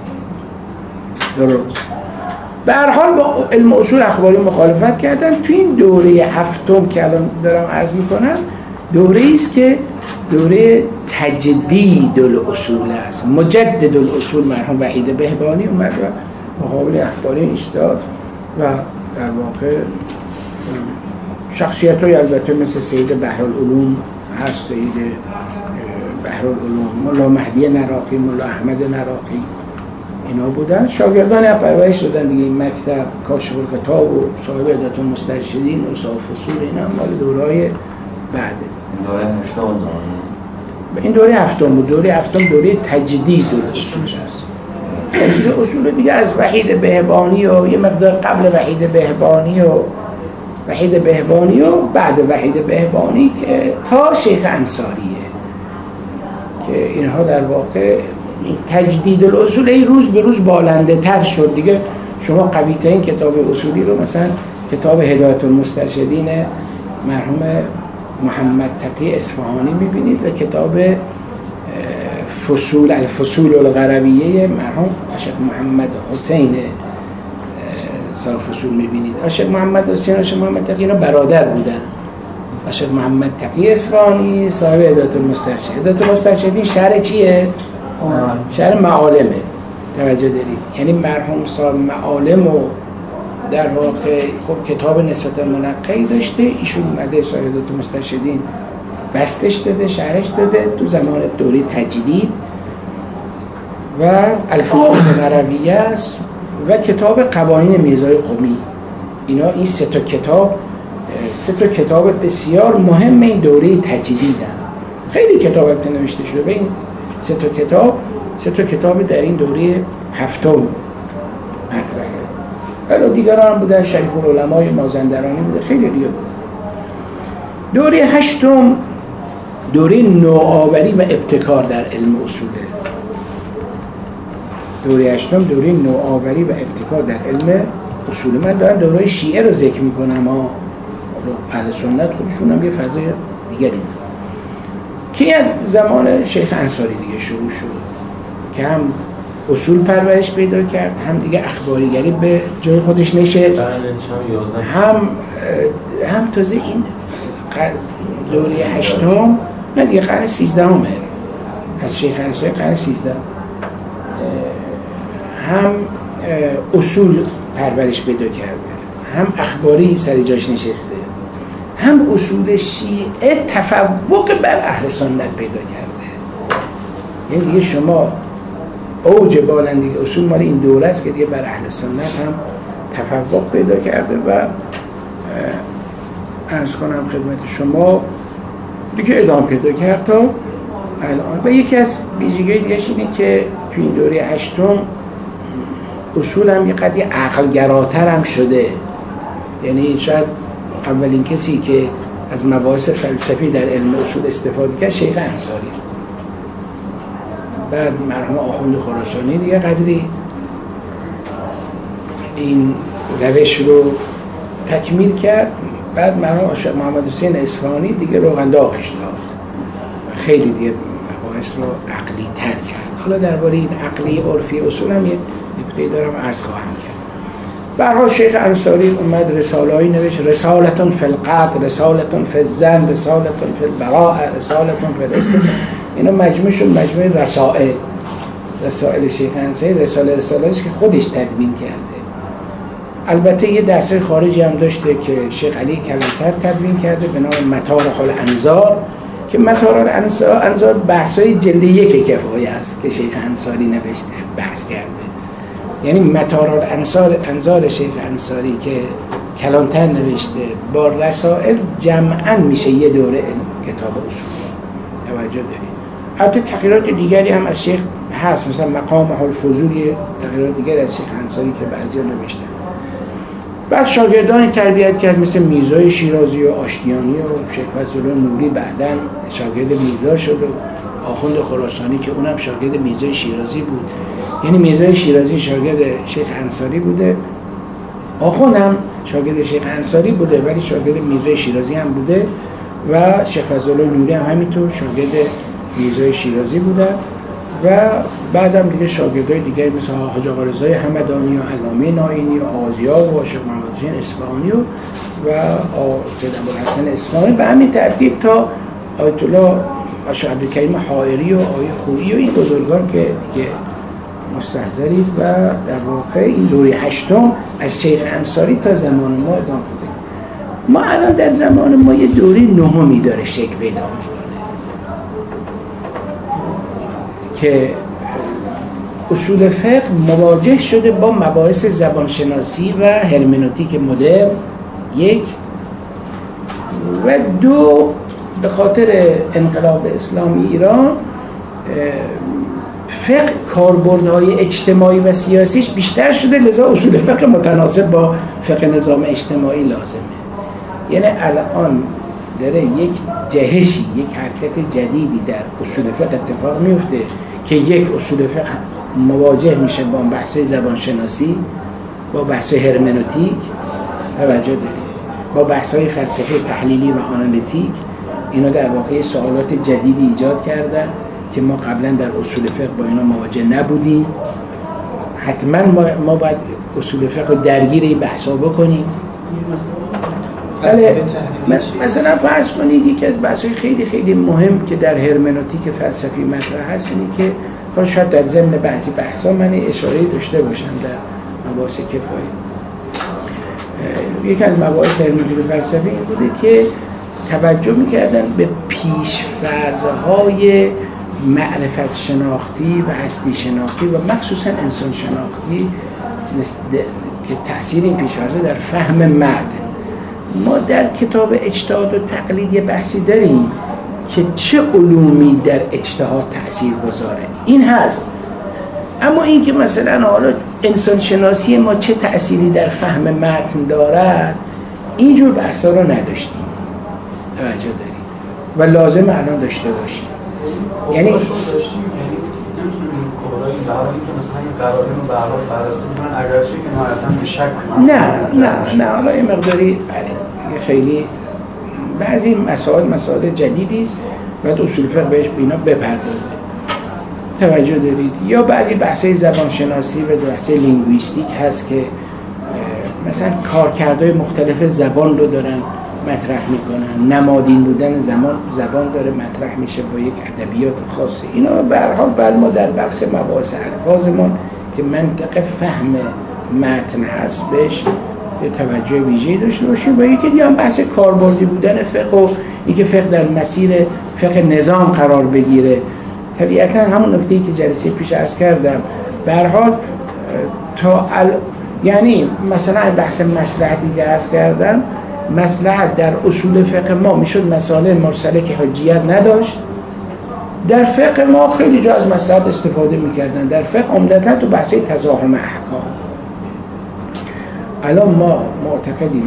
درست. به هر حال با علم اصول اخباری مخالفت کردن. تو این دوره هفتم که الان دارم عرض میکنم، دوره‌ای است که دوره تجدید الاصول است. مجدد الاصول مرحوم وحید بهبانی اومد و مقابل اخباری ایستاد و در واقع شخصیت‌های البته مثل سید بحرالعلوم هست، سید بحرالعلوم، مولا مهدی نراقی، مولا احمد نراقی، اینا بودن شاگردان پرورش شدن دیگه. این مکتب کاشف الکتاب و صاحب عدت المسترشدین و صاحب فصول اینا مال دوره‌های بعده. این دوره هفتم بود. دوره هفتم دوره تجدید الاصول است. تجدید اصول دیگه از وحید بهبانی و یه مقدار قبل وحید بهبانی و بعد وحید بهبانی که تا شیخ انصاریه که اینها در واقع تجدید الاصول این روز به روز بالنده تر شد دیگه. شما قوی ترین کتاب اصولی رو مثلا کتاب هدایت المسترشدین مرحوم محمد تقی اصفهانی میبینید و کتاب الفصول الغربیه مرحوم شیخ محمد حسین صاحب فصول میبینید. شیخ محمد حسین و شیخ محمد تقی اینا برادر بودن. شیخ محمد تقی اصفهانی صاحب هدایت المسترشدین. هدایت المسترشدین شرح چیه؟ شرح معالمه. توجه دارید؟ یعنی مرحوم صاحب معالم و در واقع خب کتاب نسبت منقی داشته، ایشون اومده صاحب هدایت المسترشدین بستش داده، شرحش داده تو زمان دوره تجدید و الفصول الغربیه است و کتاب قوانین میرزای قمی. این 3 تا کتاب بسیار مهم این دوره تجدیدن. خیلی کتاب نوشته شده به این 3 تا کتاب در این دوره هفتم مطرحه. ولی دیگران هم بودن، شریف العلمای مازندرانی بوده، خیلی دیگه بود. دوره هشتم دوره نوآوری و ابتکار در علم اصوله. دوره هشتم دوره نوآوری و ابتکار در علم اصول. من دارم دوره شیعه رو ذکر میکنم ها، اهل سنت خودشون هم یه فضای دیگری دارن که از زمان شیخ انصاری دیگه شروع شد که هم اصول پرورش پیدا کرد، هم دیگه اخباریگری به جای خودش نشست، هم تازه این دوره هشتم نه دیگه قرن 13 از شیخ انصاری قرن 13 هم اصول پرورش پیدا کرده، هم اخباری سر جاش نشسته، هم اصول شیعه تفوق بر اهل سنت پیدا کرده. یعنی دیگه شما اوج بالندگی اصول مال این دوره است که دیگه بر اهل سنت هم تفوق پیدا کرده و عرض کنم خدمت شما دیگه ادامه پیدا کرد تا الان. و یکی از ویژگی دیگه اینه که تو این دوره هشتم اصول هم یه قدری عقلگراتر هم شده. یعنی شاید اولین کسی که از مباحث فلسفی در علم اصول استفاده کرد شیخ انصاری، بعد مرحوم آخوند خراسانی دیگه قدری این روش رو تکمیل کرد. بعد مرحوم محمد حسین اصفهانی دیگه روغن داغش داد، خیلی دیگه مباحث رو عقلی تر کرد. حالا درباره این عقلی عرفی اصول هم یه نکته دارم عرض خواهم کرد. به هر حال شیخ انصاری اومد رساله‌ای نوشت، رسالتون فی القطع، رسالتون فی الزن، رسالتون فی البراء، رسالتون فی الاستثناء. اینا مجموع شد مجموع رسائل شیخ انصاری. رساله است که خودش تدوین کرده. البته یه درس خارجی هم داشته که شیخ علی کلانتر تدوین کرده به نام مطارح الانظار، که مطارح الانظار بحث‌های جلد 1 کفایه است که شیخ انصاری نوشت بحث کرده. یعنی مطارح الانظار شیخ انصاری که کلانتر نوشته با رسائل جمعاً میشه یه دوره علم کتاب اصول. توجه دارید. البته تغییرات دیگری هم از شیخ هست، مثلا مقام الفضولی، تغییرات دیگری از شیخ انصاری که بعضیا نوشتن. بعد شاگردانی تربیت کرد مثل میرزای شیرازی و آشتیانی و شیخ فضل‌الله نوری، بعداً شاگرد میرزا شد، و آخوند خراسانی که اونم شاگرد میرزای شیرازی بود. یعنی میرزای شیرازی شاگرد شیخ انصاری بوده، آخوندم شاگرد شیخ انصاری بوده ولی شاگرد میرزای شیرازی هم بوده، و شیخ فضل‌الله نوری هم همینطور شاگرد میرزای شیرازی بوده. و بعدم دیگه شاگردای دیگه مثل حاج آقا رضای همدانی و علامه نائینی و آغازیاب و شیخ محمد حسین اصفهانی و سید ابوالحسن اصفهانی، به همین ترتیب تا آیت الله شیخ عبدالکریم حائری و آیه خویی و این بزرگان که دیگه مستحضرید. و در واقع این دوره 8 از شیخ انصاری تا زمان ما ادامه بوده. ما الان در زمان ما یه دوره 9 داره شکل پیدا میکنه که اصول فقه مواجه شده با مباحث زبانشناسی و هرمنوتیک مدرن، 1 و 2 به خاطر انقلاب اسلامی ایران فقه کاربردهای اجتماعی و سیاسیش بیشتر شده، لذا اصول فقه متناسب با فقه نظام اجتماعی لازمه. یعنی الان داره یک جهشی، یک حرکت جدیدی در اصول فقه اتفاق میفته که یک اصول فقه مواجه میشه با بحث‌های زبانشناسی، با بحث هرمنوتیک، توجه دارید، با بحث‌های فلسفه تحلیلی و آنالیتیک. اینا در واقع سوالات جدیدی ایجاد کردن که ما قبلا در اصول فقه با اینا مواجه نبودیم. حتما ما باید اصول فقه رو درگیر این بحث‌ها بکنیم. مثلا فرض کنید یکی از بحث‌های خیلی خیلی مهم که در هرمنوتیک فلسفی مطرح هست اینه که شاید در ضمن بعضی بحث‌ها من اشاره‌ای داشته باشم در مباحث کفایه. یکی از مباحث هرمنوتیک فلسفی این بوده که توجه می‌کردن به پیش‌فرض‌های معرفت شناختی و هستی شناختی و مخصوصاً انسان شناختی که تأثیر این پیش‌فرض‌ها در فهم متن. ما در کتاب اجتهاد و تقلید یه بحثی داریم که چه علومی در اجتهاد تأثیر گذاره، این هست. اما این که مثلا حالا انسان شناسی ما چه تأثیری در فهم متن دارد، اینجور بحثا رو نداشتیم. توجه دارید و لازم الان داشته باشیم. یعنی داشتیم، یعنی نمیتونیم کبرای به حال اینکه مثلا این قرارین رو به هر حال بررسی می‌کنن اگرچه که نهایتاً به شک نه حالا این مقداری خیلی بعضی مسائل جدیدی است باید اصول فقه بهش بینا بپردازه. توجه دارید. یا بعضی بحث‌های زبانشناسی و بحث‌های لینگویستیک هست که مثلا کارکردهای مختلف زبان رو دارن مطرح میکنن، نمادین بودن زبان داره مطرح میشه با یک ادبیات خاصی. اینا به هر حال ما در بخش مباحث الفاظمون که منطق فهم متن هست بهش توجه ویژه‌ای داشته باشیم. و یکی دیگه هم بحث کاربردی بودن فقه و اینکه فقه در مسیر فقه نظام قرار بگیره. طبیعتا همون نکته‌ای که جلسه پیش عرض کردم، به هر حال یعنی مثلا بحث مصلحتی که عرض کردم، مصلحت در اصول فقه ما میشد مسائل مرسله که حجیت نداشت. در فقه ما خیلی جا از مصلحت استفاده میکردن. در فقه عمدتاً تو بحث تزاحم احکام الان ما معتقدیم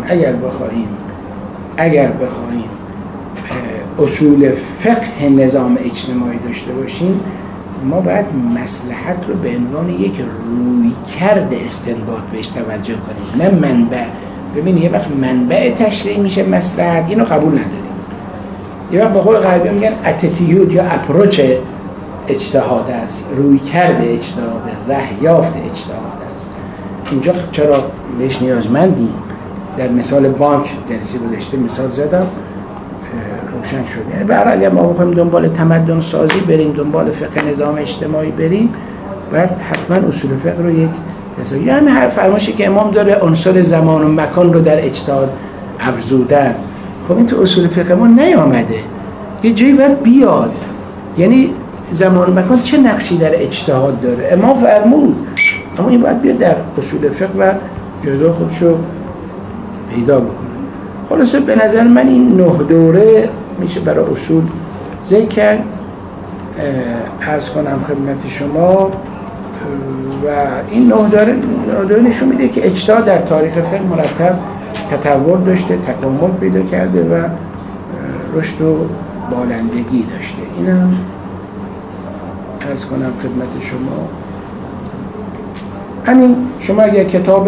اگر بخواهیم اصول فقه نظام اجتماعی داشته باشیم، ما باید مصلحت رو به عنوان یک رویکرد استنباط بهش توجه کنیم، نه منبع. ببین یه وقت منبع تشریع میشه مصلحت، اینو قبول نداریم. یه وقت به قول غربی میگن اتیتیود یا اپروچ اجتهاد است، رویکرد اجتهاد، رهیافت اجتهاد است. اینجا چرا بهش نیازمندیم؟ در مثال بانک جلسه گذشته مثال زدم، روشن شد. یعنی به هر حال ما بخوایم دنبال تمدن سازی بریم، دنبال فقه نظام اجتماعی بریم، باید حتما اصول فقه رو یک تصاویر، یعنی هر فرمایشی که امام داره عنصر زمان و مکان رو در اجتهاد افزودن، خب این تو اصول فقه ما نیامده، یه جایی باید بیاد. یعنی زمان و مکان چه نقشی در اجتهاد داره؟ امام فرمود، اما این باید بیاد در اصول فقه و جزا خودشو پیدا بکنه. خلاصه به نظر من این 9 دوره میشه برای اصول ذکر کرد. عرض کنم خدمت شما و این 9 دوره نشون میده که اجتهاد در تاریخ فقه مرتب تطور داشته، تکامل پیدا کرده و رشد و بالندگی داشته. اینم عرض کنم خدمت شما. همین شما اگر کتاب،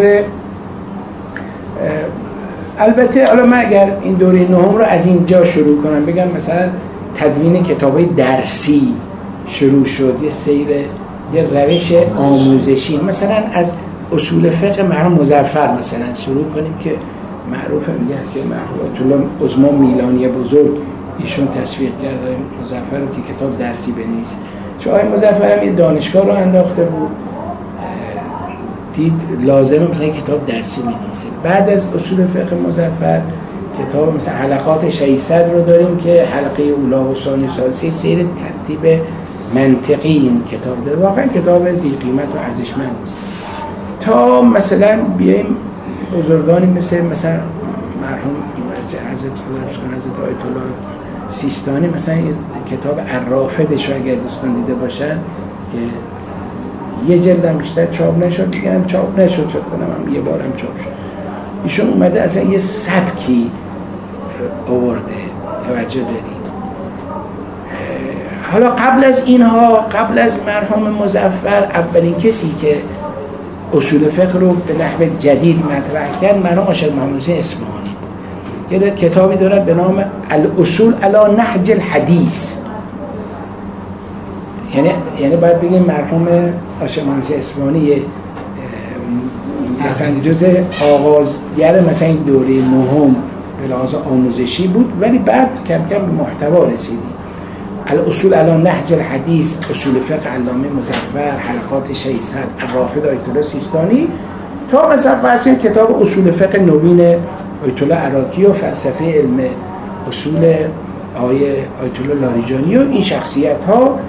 البته حالا من اگر این دوره 9 رو از اینجا شروع کنم بگم مثلا تدوین کتابای درسی شروع شد، یه سیر، یه روش آموزشی، مثلا از اصول فقه مرحوم مظفر مثلا شروع کنیم که معروفه، میگه که مرحوم آیت الله عظما میلانی بزرگ ایشون تشویق کرد مظفر رو که کتاب درسی بنویسه. چون آقای مظفر هم یه دانشگاه رو انداخته بود، دید لازمه مثلا کتاب درسی بنویسه. بعد از اصول فقه مظفر کتاب مثلا حلقات 600 رو داریم که حلقه اولا و ثانی و ثالثی سیر ترتیب منطقی این کتاب داره. واقعا کتاب ذی قیمت و ارزشمند. تا مثلا بیایم بزرگانی مثل مرحوم حضرت آیت الله سیستانی، مثلا کتاب الرافدش رو اگر دوستان دیده باشن که یه جلدم بیشتر چاپ نشد، دیگه هم چاپ نشد، فکر کنم هم یه بار هم چاپ شد. ایشون اومده اصلا یه سبکی آورده، توجه دارید. حالا قبل از اینها، قبل از مرحوم مظفر، اولین کسی که اصول فقه رو به نحو جدید مطرح کرد مرحوم عاشق محمد حسین اصفهانی. یه کتابی داره به نام الاصول علی نهج الحدیث. یعنی باید بگیم مرحوم عاشق محمد حسین اصفهانی مثلا جزء آغازگر مثلا این دوره 9 به لحاظ آموزشی بود، ولی بعد کم کم به محتوا رسیدیم. الاصول علی نهج الحدیث، اصول فقه علامه مظفر، حلقات 600، الرافد آیت الله سیستانی، تا مثلا فرض کنید کتاب اصول فقه نوین آیت الله عراقی و فلسفه علم اصول آیت الله لاریجانی و این شخصیت ها.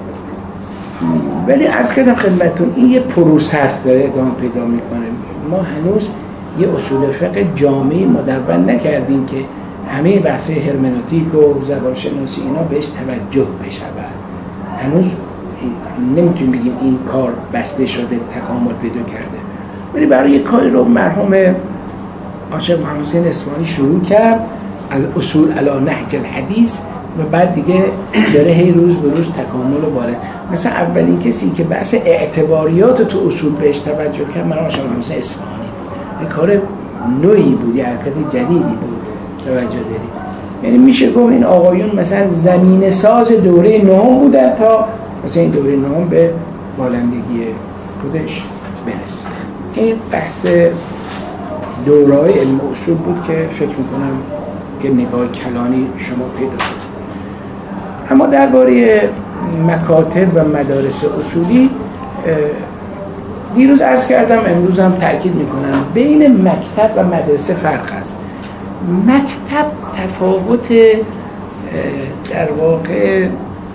ولی عرض کردم خدمتتون این یه پروسه است، داره ادامه پیدا میکنه. ما هنوز یه اصول فقه جامعی مدون نکردیم که همه بحث هرمنوتیک و زبانشناسی اینا بهش توجه بشود. هنوز نمیتونیم بگیم این کار بسته شده، تکامل پیدا کرده. ولی برای یک کاری رو مرحوم عاشق محمد حسین اصفهانی شروع کرد، الاصول علی نهج الحدیث، و بعد دیگه داره هی روز به روز تکامل و بالا. مثلا اولین کسی که بحث اعتباریات تو اصول بهش توجه کرد مرحوم عاشق محمد حسین اصفهانی. این کار نوعی بود، یه حرکت جدیدی بود، توجه دارید. یعنی میشه گفت این آقایون مثلا زمین ساز دوره 9 بودن تا مثلا این دوره 9 به بالندگی خودش برسه. این بحث دوره‌های علم اصول بود که فکر میکنم که نگاه کلانی شما پیدا کنید. اما درباره مکاتب و مدارس اصولی دیروز عرض کردم، امروز هم تأکید میکنم، بین مکتب و مدرسه فرق است. مکتب تفاوت در واقع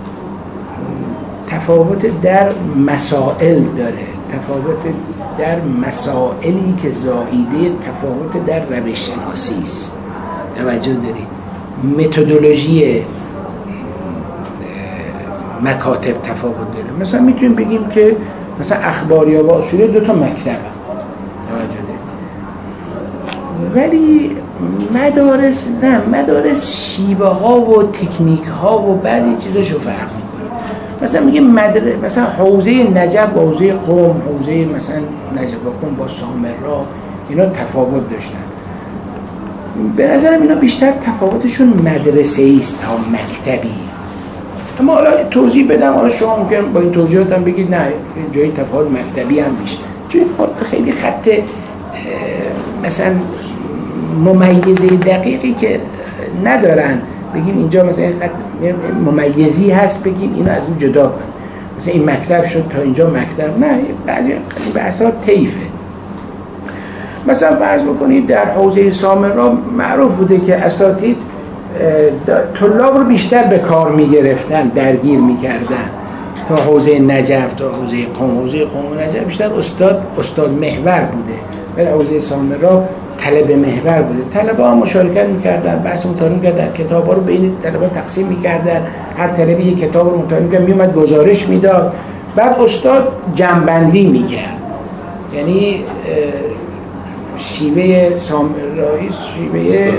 تفاوت در مسائل داره، تفاوت در مسائلی که زائیده تفاوت در روش شناسی است. توجه دارید. متدولوژی مکاتب تفاوت داره. مثلا میتونیم بگیم که مثلا اخباریا و اصولی 2 تا مکتب هم. توجه دارید. ولی مدارس شیوه ها و تکنیک ها و بعضی چیزاشو فرق میکنه. مثلا میگه مثلا حوزه نجف با حوزه قم، حوزه مثلا نجف با قم با سامرا اینا تفاوت داشتن. به نظرم اینا بیشتر تفاوتشون مدرسه‌ای است تا مکتبی. اما حالا توضیح بدم، حالا شما ممکن با این توضیحات هم بگید نه جای تفاوت مکتبی هم میشه، چون خیلی خط مثلا ممیزه دقیقی که ندارن بگیم اینجا مثلا خط ممیزی هست بگیم اینو از اون جدا کنیم، مثلا این مکتب شد تا اینجا مکتب، نه بعضی خیلی بحثا طیفه. مثلا فرض بکنید در حوزه سامرا معروف بوده که اساتید طلاب رو بیشتر به کار میگرفتن، درگیر میکردن تا حوزه نجف، تا حوزه قم. حوزه قم و نجف بیشتر استاد محور بوده، ولی حوزه سامرا طلبه محور بوده. طلبه ها مشارکت میکردن، بحث مطالعه میکردن، کتاب ها رو بین طلبه تقسیم میکردن، هر طلبه یک کتاب رو مطالعه میکرد، میومد گزارش میداد، بعد استاد جمع‌بندی میکرد. یعنی شیوه سامرایی شیوه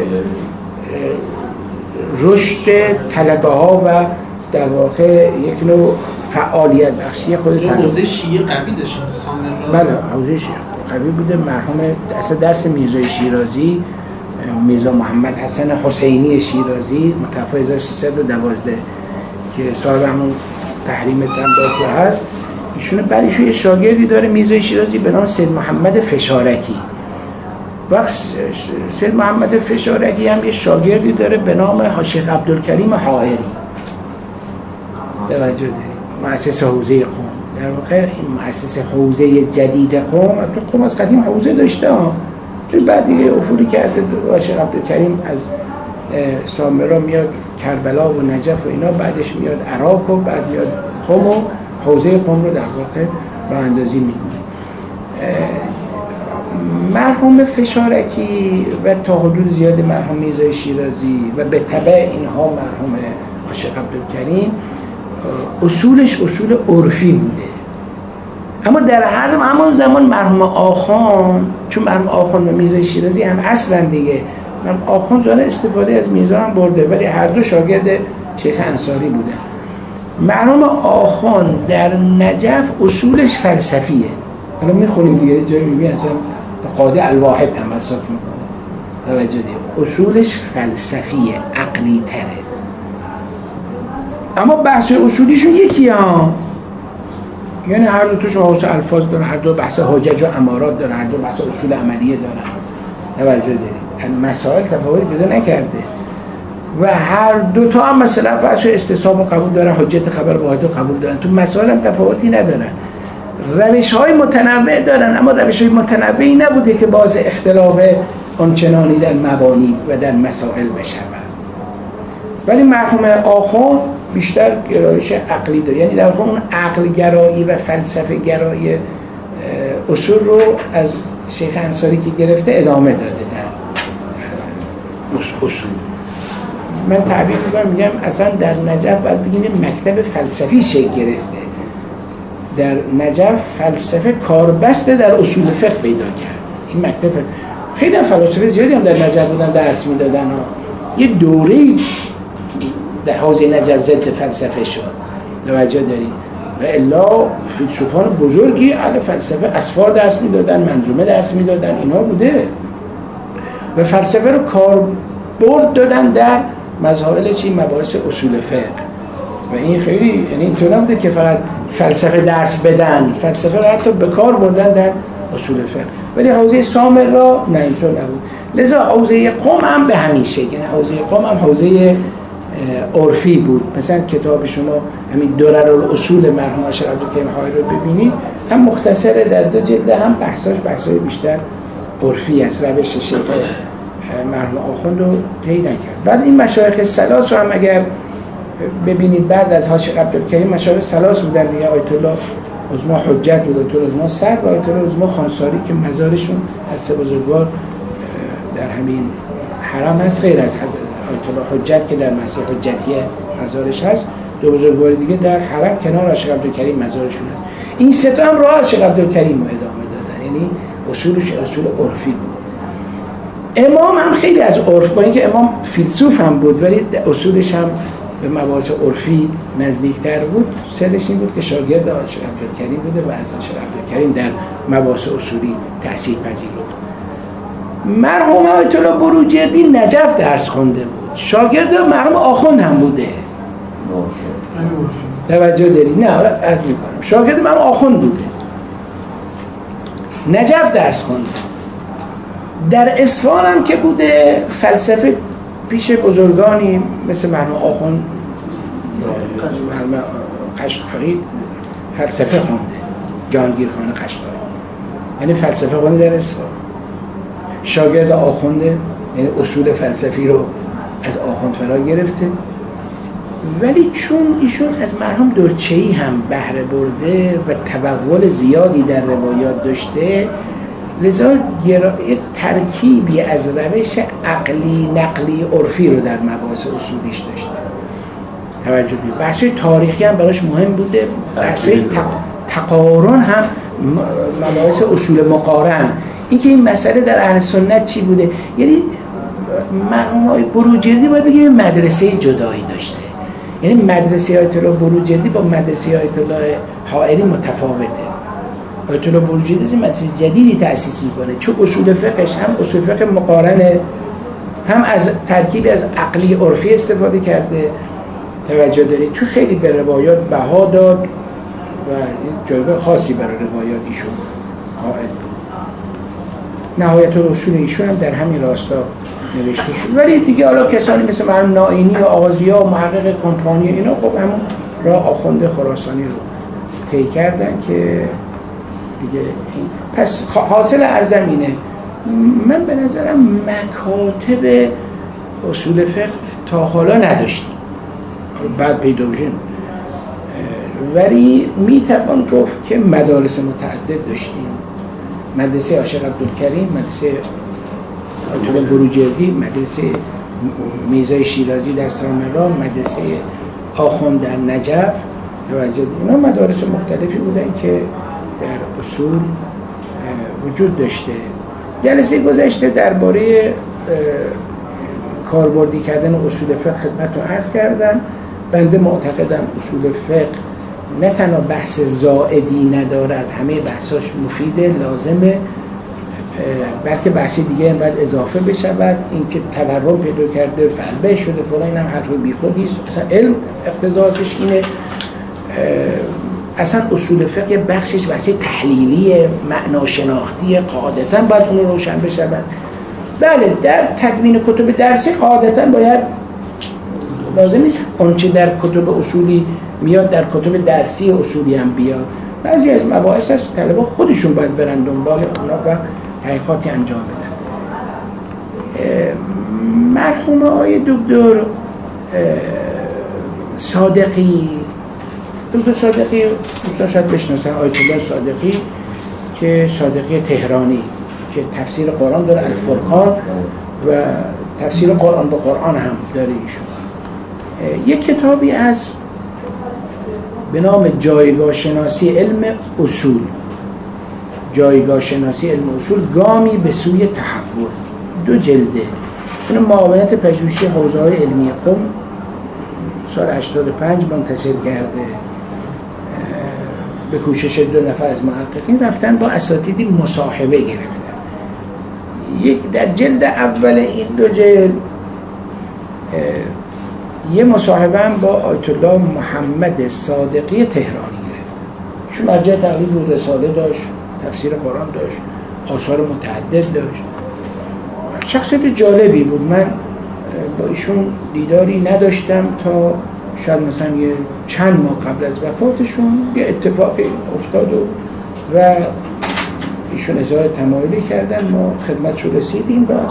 رشد طلبه ها و در واقع یک نوع فعالیت بخشی خود طلبه. حوزه شیعه قوی داشتن سامرا. بله حوزه شیعه قوی بوده. مرحوم اصلا درس میرزای شیرازی، میرزا محمد حسن حسینی شیرازی متوفی 1312 که صاحب همون تحریم تنباکو هست، ایشون بعدش یه شاگردی داره میرزای شیرازی به نام سید محمد فشارکی. وقت سید محمد فشارکی هم یه شاگردی داره به نام شیخ عبدالکریم حائری. توجه دارید، مؤسس حوزه قم. در واقع این مؤسس حوزه جدید قم، تو قم از قدیم حوزه داشته ها، بعد دیگه افولی کرده. شیخ عبدالکریم از سامرا میاد کربلا و نجف و اینا، بعدش میاد عراق و بعد میاد قم و حوزه قم رو در واقع راه اندازی میکنه. مرحوم فشارکی و تا حدود زیاد مرحوم میرزای شیرازی و به تبع اینها مرحوم شیخ عبدالکریم اصولش اصول عرفی بوده. اما در همان زمان مرحوم آخان، چون مرحوم آخان و میرزای شیرازی هم اصلا دیگه، مرحوم آخان جان استفاده از میرزا هم برده، ولی هر دو شاگرد شیخ انصاری بودن. مرحوم آخان در نجف اصولش فلسفیه. حالا میخونیم دیگه جایی میبینی اصلا قاضی الواحد تمسک میکنه. توجه دید، اصولش فلسفیه، عقلی تره. اما بحث اصولیشون یکی ها، یعنی هر دو توش حوص الفاظ داره، هر دو بحث حجج و امارات داره، هر دو بحث اصول عملیه داره. توجه دارید، مسائل تفاوت پیدا نکرده و هر دو تا هم مثلا فرض استصحاب و قبول دارن، حجت خبر واحد و قبول دارن، تو مسائل هم تفاوتی ندارن. روش‌های متنوع دارن، اما روش‌های متنوعی نبوده که باعث اختلاف آنچنانی در مبانی و در مسائل بشود. ولی مرحوم آخان بیشتر گرایش عقلی داره، یعنی در واقع اون عقل گرایی و فلسفه گرایی اصول رو از شیخ انصاری که گرفته ادامه داده در اصول. من تعبیر میگم اصلا در نجف باید بگیم مکتب فلسفی شکل گرفته. در نجف فلسفه کاربسته در اصول فقه پیدا کرد. این مکتب خیلی فلاسفه زیادی هم در نجف بودن درس میدادن ها. یه دوره‌ای در حوزه نجف ضد فلسفه شد. توجه دارید. و الا فیلسوفان بزرگی اهل فلسفه اسفار درس میدادن، منظومه درس میدادن، اینا بوده. و فلسفه رو کاربرد دادن در مسائل مباحث اصول فقه. و این خیلی، یعنی اینطور نبوده که فقط فلسفه درس بدن، فلسفه رو حتی به کار بردن در اصول فقه. ولی حوزه سامرا نه اینطور نبود. لذا حوزه قم هم به همین شکل، یعنی حوزه قم هم حوزه عرفی بود. مثلا کتاب شما همین درارالاصول مرحوم شیخ عبدالکریم حائری رو ببینید، هم مختصره در دو جلد، هم بحثای بیشتر عرفی است. روش شیخ مرحوم آخوند رو طی نکرد. بعد این مشایخ ثلاث رو هم اگر ببینید بعد از شیخ عبدالکریم مشایخ ثلاث بودن دیگه، آیت الله عظما حجت بود، آیت الله عظما صدر و آیت الله عظما خانساری که مزارشون از سه بزرگوار در همین حرم هست، غیر از آیت الله حجت که در مسجد حجتیه مزارش هست. دو بزرگوار دیگه در حرم کنار شیخ عبدالکریم مزارشون هست. این سه تا هم راه شیخ عبدالکریم رو ادامه دادن، یعنی اصولش اصول عرفی بود. امام هم خیلی از عرف، با اینکه امام فیلسوف هم بود ولی اصولش هم به مباحث عرفی نزدیکتر بود، سرش این بود که شاگرد آنچه عبدالکریم بوده و از آنچه عبدالکریم در مباحث اصولی تأثیر پذیر بود. مرحوم آیت الله بروجردی نجف درس خونده بود، شاگرد مرحوم آخوند هم بوده. توجه داری؟ نه عرض میکنم شاگرد مرحوم آخوند بوده، نجف درس خونده. در اصفهان هم که بوده فلسفه پیش بزرگانی مثل مرحوم آخوند قشقایی فلسفه خونده، جهانگیرخان قشقایی، یعنی فلسفه خونده در اصفهان. شاگرد آخونده، یعنی اصول فلسفی رو از آخوند فرا گرفته. ولی چون ایشون از مرحوم دورچه‌ای هم بهره برده و تبول زیادی در روایات داشته، لذا ترکیبی از روش عقلی نقلی عرفی رو در مباحث اصولیش داشته. توجه دید. بحث‌های تاریخی هم براش مهم بوده، بحث‌های تقارن هم، مباحث اصول مقارن. اینکه این مسئله در اهل سنت چی بوده، یعنی مرحوم بروجردی باید بگیم مدرسه جدایی داشته. یعنی مدرسه آیت الله بروجردی با مدرسه آیت الله حائری متفاوته. آیت الله بروجردی از مدرسه جدیدی تأسیس میکنه، چون اصول فقهش هم اصول فقه مقارنه، هم از ترکیبی از عقلی عرفی استفاده کرده. توجه دارید؟ چون خیلی به روایات بها داد و جایگاه خاصی برای روایات ایشون قائل بود. نهایت اصول ایشون هم در همین راستا نوشته شد. ولی دیگه حالا کسانی مثل مرحوم نائینی و آغازی‌ها و محقق کمپانی اینا خب همون راه آخوند خراسانی رو طی کردن که دیگه پس حاصل عرضم اینه، من به نظرم مکاتب اصول فقه تا حالا نداشتیم، بعد پیدا بشن، ولی میتوان گفت که مدارس متعدد داشتیم. مدرسه عاشق عبدالکریم، مدرسه آیت الله بروجردی، مدرسه میرزای شیرازی در سامرا، مدرسه آخوند در نجف. توجه، اونا مدارس مختلفی بودن که در اصول وجود داشته. جلسه گذشته درباره کاربردی کردن اصول فقه خدمتتون عرض کردم. بنده معتقدم اصول فقه نه تنها بحث زائدی ندارد، همه بحثاش مفیده، لازمه، بلکه بحثی دیگه هم باید اضافه بشود. اینکه تورم پیدا کرده، فعلبه شده، فلان، اینم حرف بیخودیست. اصلا علم اقتضاعش اینه. اصلا اصول فقه بخشش بحثی تحلیلی، معناشناختی، قاعدتاً باید اون رو روشن بشود. بله، در تدوین کتب درسی قاعدتاً باید، لازم نیست آنچه در کتب اصولی میاد در کتب درسی اصولی هم بیاد. بعضی از مباحث از طلبه خودشون باید برن دنبال اونا و تحقیقاتی انجام بدن. مرحوم آقای دکتر صادقی، دکتر صادقی دوستان شاید بشناسن، آیت الله صادقی که صادقی تهرانی که تفسیر قرآن داره، الفرقان، و تفسیر قرآن به قرآن هم داره ایشون. یک کتابی از به نام جایگاه شناسی علم اصول، جایگاه شناسی علم اصول، گامی به سوی تحول، 2 جلده. اینو معاونت پژوهشی حوزه‌های علمی قم سال 85 منتشر کرده به کوشش 2 نفر از محققین. رفتن با اساتیدی مصاحبه گرفتن. یک در جلد اول این 2 جلد یه مصاحبه هم با آیت الله محمد صادقی تهرانی گرفت. چون مرجع تقلید بود، رساله داشت، تفسیر قرآن داشت، آثار متعدد داشت. شخصیت جالبی بود. من با ایشون دیداری نداشتم تا شاید مثلا یه چند ماه قبل از وفاتشون یه اتفاقی افتاد و ایشون اظهار تمایلی کردن. ما خدمتشو رسیدیم و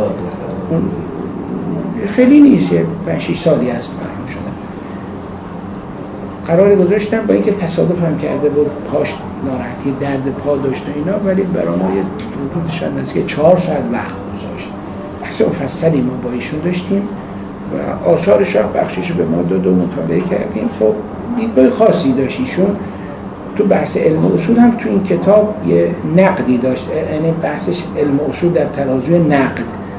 خیلی نیست، 5-6 سالی هست مرحوم شدن. قرار گذاشتم با اینکه تصادف هم کرده بود، پاش ناراحتی درد پا داشت و اینا، ولی برای ما یه حدودش نزدیک 4 ساعت وقت گذاشت. بحث مفصلی ما با ایشون داشتیم و آثارش هم بخشش به ما داد و مطالعه کردیم. خب دیدگاه خاصی داشت ایشون تو بحث علم اصول. هم تو این کتاب یه نقدی داشت، یعنی بحثش علم اصول در ترازوی نقد،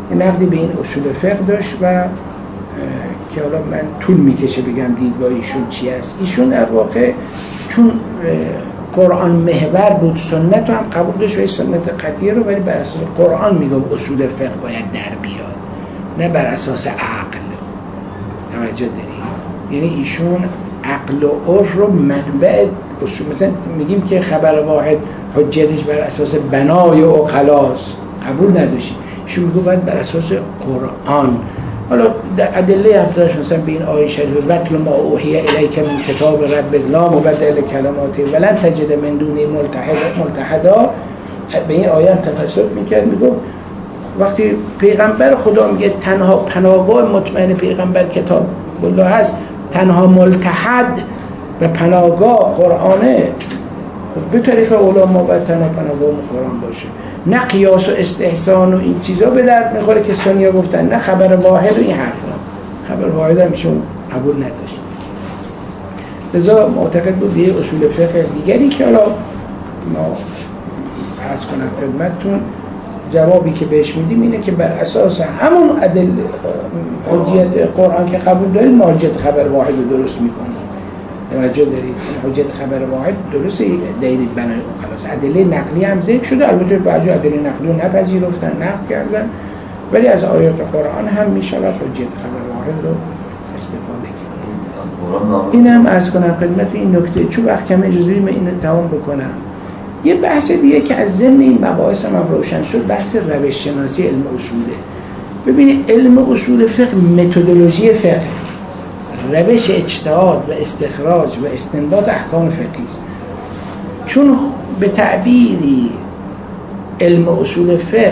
نقدی به این اصول فقه داشت و که حالا من طول میکشه بگم دیدگاه ایشون چی است. ایشون در واقع چون قرآن محور بود سنت رو هم قبول داشت و سنت قطعیه رو، ولی بر اساس قرآن میگم اصول فقه باید در بیاد، نه بر اساس عقل. توجه دارید؟ یعنی ایشون عقل و عرف رو منبع اصول، مثلا میگیم که خبر واحد حجتش بر اساس بنای عقلاست، قبول نداشتیم. ایشون میگه باید بر اساس قرآن. حالا ادله هم داشت، مثلا به این آیه شریف وَاتْلُ مَا أُوحِیَ إِلَیْکَ مِنْ کتاب ربک لا مبدل لکلماته وَلَن تَجِدَ مِن دُونِهِ ملتحدا. به این آیه تفسیر میکرد، میگه وقتی پیغمبر خدا میگه تنها پناهگاه مطمئن پیغمبر کتاب الله هست، تنها ملتحد و پناهگاه قرآنه، به طریق علما باید تنها پناهگاه قرآن باشه، نه قیاس و استحسان و این چیزا به درد میخوره که سنیا گفتن، نه خبر واحد و این حرفا. خبر واحد هم ایشون قبول نداشت. لذا معتقد بود به اصول فقه دیگری که حالا ما عرض کنم خدمتتون جوابی که بهش میدیم اینه که بر اساس همون ادله حجیت قرآن که قبول دارید ما حجیت خبر واحد رو درست میکنیم. توجه دارید؟ حجیت خبر واحد درست دلیل بنای اون خلاص. ادله نقلی هم ذکر شده، البته بعضی ادله نقلی رو نپذیرفتن، نقد کردن، ولی از آیات قرآن هم میشود حجیت خبر واحد رو استفاده کرد. این هم عرض کنم خدمت این نکته، چون وقت کم اجازه من اینو تمام بکنم. یه بحث دیگه که از ضمن این مباحث هم روشن شد، بحث روش شناسی علم اصوله. ببینید علم اصول فقه متدولوژی فقه، روش اجتهاد و استخراج و استنباط احکام فقهی است. چون به تعبیری علم اصول فقه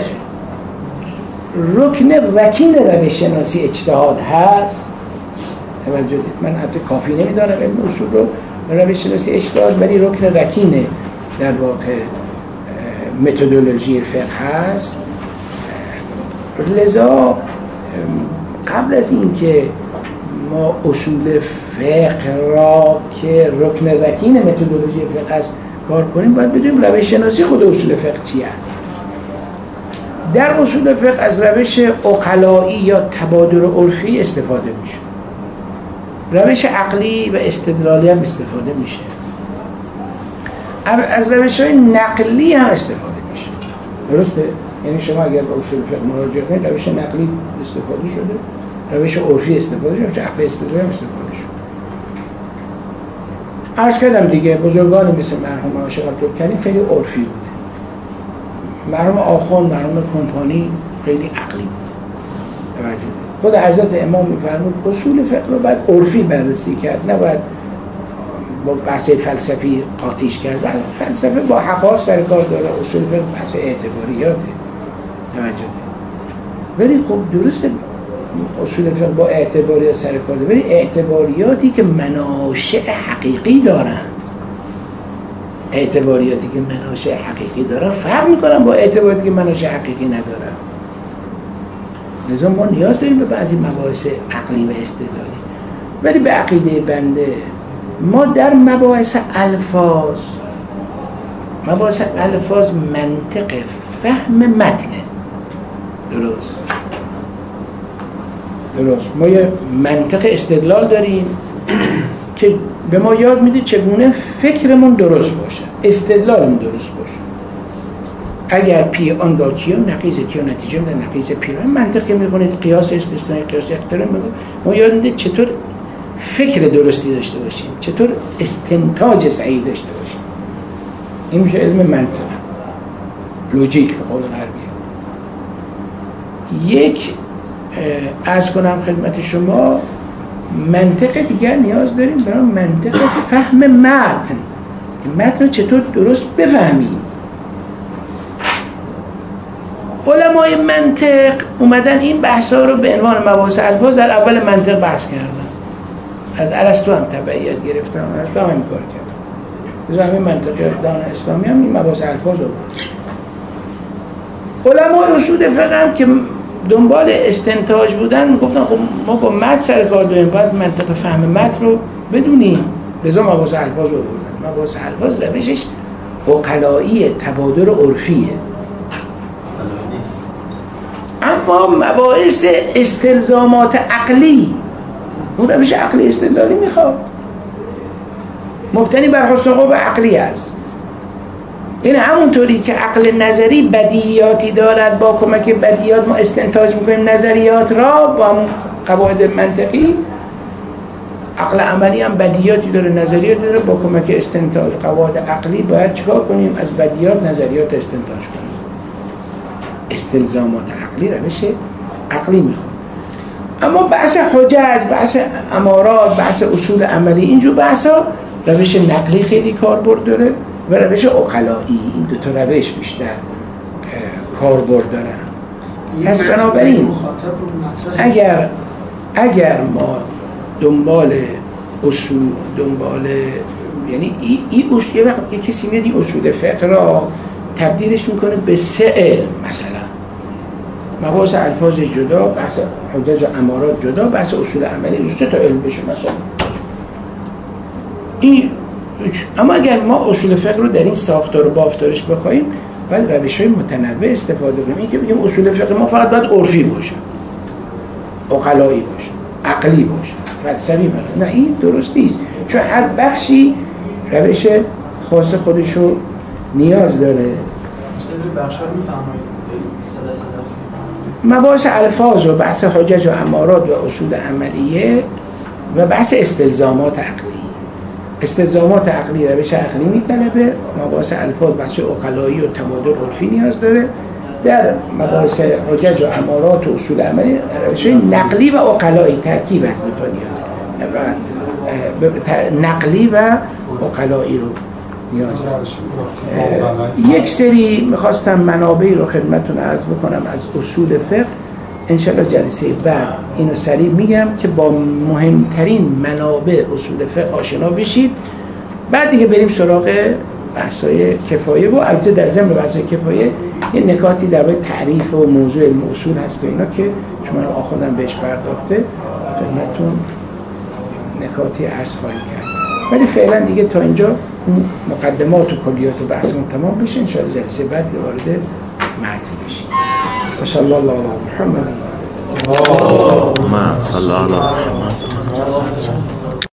رکن رکین روش شناسی اجتهاد هست. توجه دید، من حتی کافی نمیدانم علم اصول رو روش شناسی اجتهاد، ولی رکن رکینه در واقع متدولوژی فقه هست. لذا قبل از اینکه ما اصول فقه را که رکن رکین متدولوژی فقه است کار کنیم، باید بدونیم روش شناسی خود اصول فقه چی است. در اصول فقه از روش عقلایی یا تبادر عرفی استفاده میشه، روش عقلی و استدلالی هم استفاده میشه، از روش‌های نقلی هم استفاده میشه. درسته؟ یعنی شما اگر به اصول فقه مراجعه کنید، روش نقلی استفاده شده، روش عرفی استفاده شده، روش عقلی استفاده شده. عرض کردم دیگه بزرگانی مثل مرحوم عاشق عبدالکریم خیلی عرفی بوده، مرحوم آخوند، مرحوم کمپانی خیلی عقلی بود. خود حضرت امام می‌فرمود اصول فقه رو باید عرفی بررسی کرد، نباید با بحث فلسفی قاطیش کرد. فلسفه با حقایق سر کار داره، اصول فقه بحث اعتباریاته. توجه. ولی خب درسته اصول فقه با اعتباریات سر کار داره، ولی اعتباریاتی که مناشأ حقیقی دارن، اعتباریاتی که مناشأ حقیقی دارن فرق میکنن با اعتباریاتی که مناشأ حقیقی ندارن. لذا ما نیاز داریم به بعضی مباحث عقلی و استدلالی. ولی به عقیده بنده ما در مباحث الفاظ منطق فهم متنه. درست ما یه منطق استدلال داریم که به ما یاد میده چگونه فکرمون درست باشه، استدلالمون درست باشه. اگر پی آن با کیا نقیض کیا نتیجه میده نقیض پی رو منطقی میکنید، قیاس استثنایی قیاس احترام میگه ما یاد میده چطور فکر درستی داشته باشیم، چطور استنتاج صحیح داشته باشیم. این میشه علم منطق، لوجیک به قول غربی. یک عرض کنم خدمت شما منطق دیگر نیاز داریم برای منطق فهم متن رو چطور درست بفهمیم. علمای منطق اومدن این بحثا رو به عنوان مباحث الفاظ در اول منطق بحث کردن. از ارسطو هم تبعیت گرفتن، ارسطو هم این کار کرد. از همین منطقیان اسلامی هم این مباحث الفاظ رو بود. علمای اصول فقه هم که دنبال استنتاج بودن گفتن خب ما با متن سر کار داریم، باید منطق فهم متن رو بدونیم. لذا مباحث الفاظ رو بردن. مباحث الفاظ روشش عقلایی، تبادر عرفیه. اما مباحث استلزامات عقلی، اون روش عقلی استدلالی میخواد، مبتنی بر حسن قوه عقلی است. این همونطوری که عقل نظری بدیهیاتی دارد، با کمک بدیهیات ما استنتاج میکنیم نظریات را با قواعد منطقی، عقل عملی هم بدیهیاتی داره، نظریات داره، با کمک استنتاج قواعد عقلی باید چیکار کنیم؟ از بدیهیات نظریات استنتاج کنیم. استلزامات عقلی روش عقلی میخواد. اما بحث حجج، بحث امارات، بحث اصول عملی، اینجور بحثا روش نقلی خیلی کاربرد داره و روش عقلایی. این دو تا روش بیشتر کاربرد دارن. پس بنابراین اگر ما دنبال اصول، یعنی این اصول، یه وقت یه کسی میاد این اصول فقه را تبدیلش میکنه به 3 علم، مثلا مباحث الفاظ جدا، بحث حجج و امارات جدا، بحث اصول عملی رو 3 تا علم بشه مثلا. اما اگر ما اصول فقه رو در این ساختار و بافتارش بخوایم، باید روش‌های متنوع استفاده کنیم. این که بگیم اصول فقه ما فقط باید عرفی باشه، عقلایی باشه، عقلی باشه، فلسفی باشه، نه این درست نیست، چون هر بخشی روش خاص خودشو نیاز داره. مباحث الفاظ و بحث حجج و امارات و اصول عملیه و بحث استلزامات عقلی. استلزامات عقلی روش عقلی میطلبه، مباحث الفاظ بحث عقلایی و تبادل عرفی نیاز داره. در مباحث حجج و امارات و اصول عملی روش نقلی و عقلایی ترکیب از دو تا نیاز، نقلی و عقلایی رو نیاز داره. یک سری میخواستم منابعی رو خدمتتون عرض بکنم از اصول فقه، انشالله جلسه بعد اینو سریع میگم که با مهمترین منابع اصول فقه آشنا بشید. بعد دیگه بریم سراغ بحثای کفایه و البته در ضمن بحثای کفایه یه نکاتی در مورد تعریف و موضوع علم اصول هست و اینا که شما رو آخوندم بهش پرداخته، خدمتتون نکاتی عرض خواهیم کرد. ولی فعلا دیگه تا اینجا مقدمات و کلیات و بحثمون تمام بشه، انشاءالله جلسه بعد وارد متن بشیم. صلی الله علی محمد. اللهم صل علی محمد.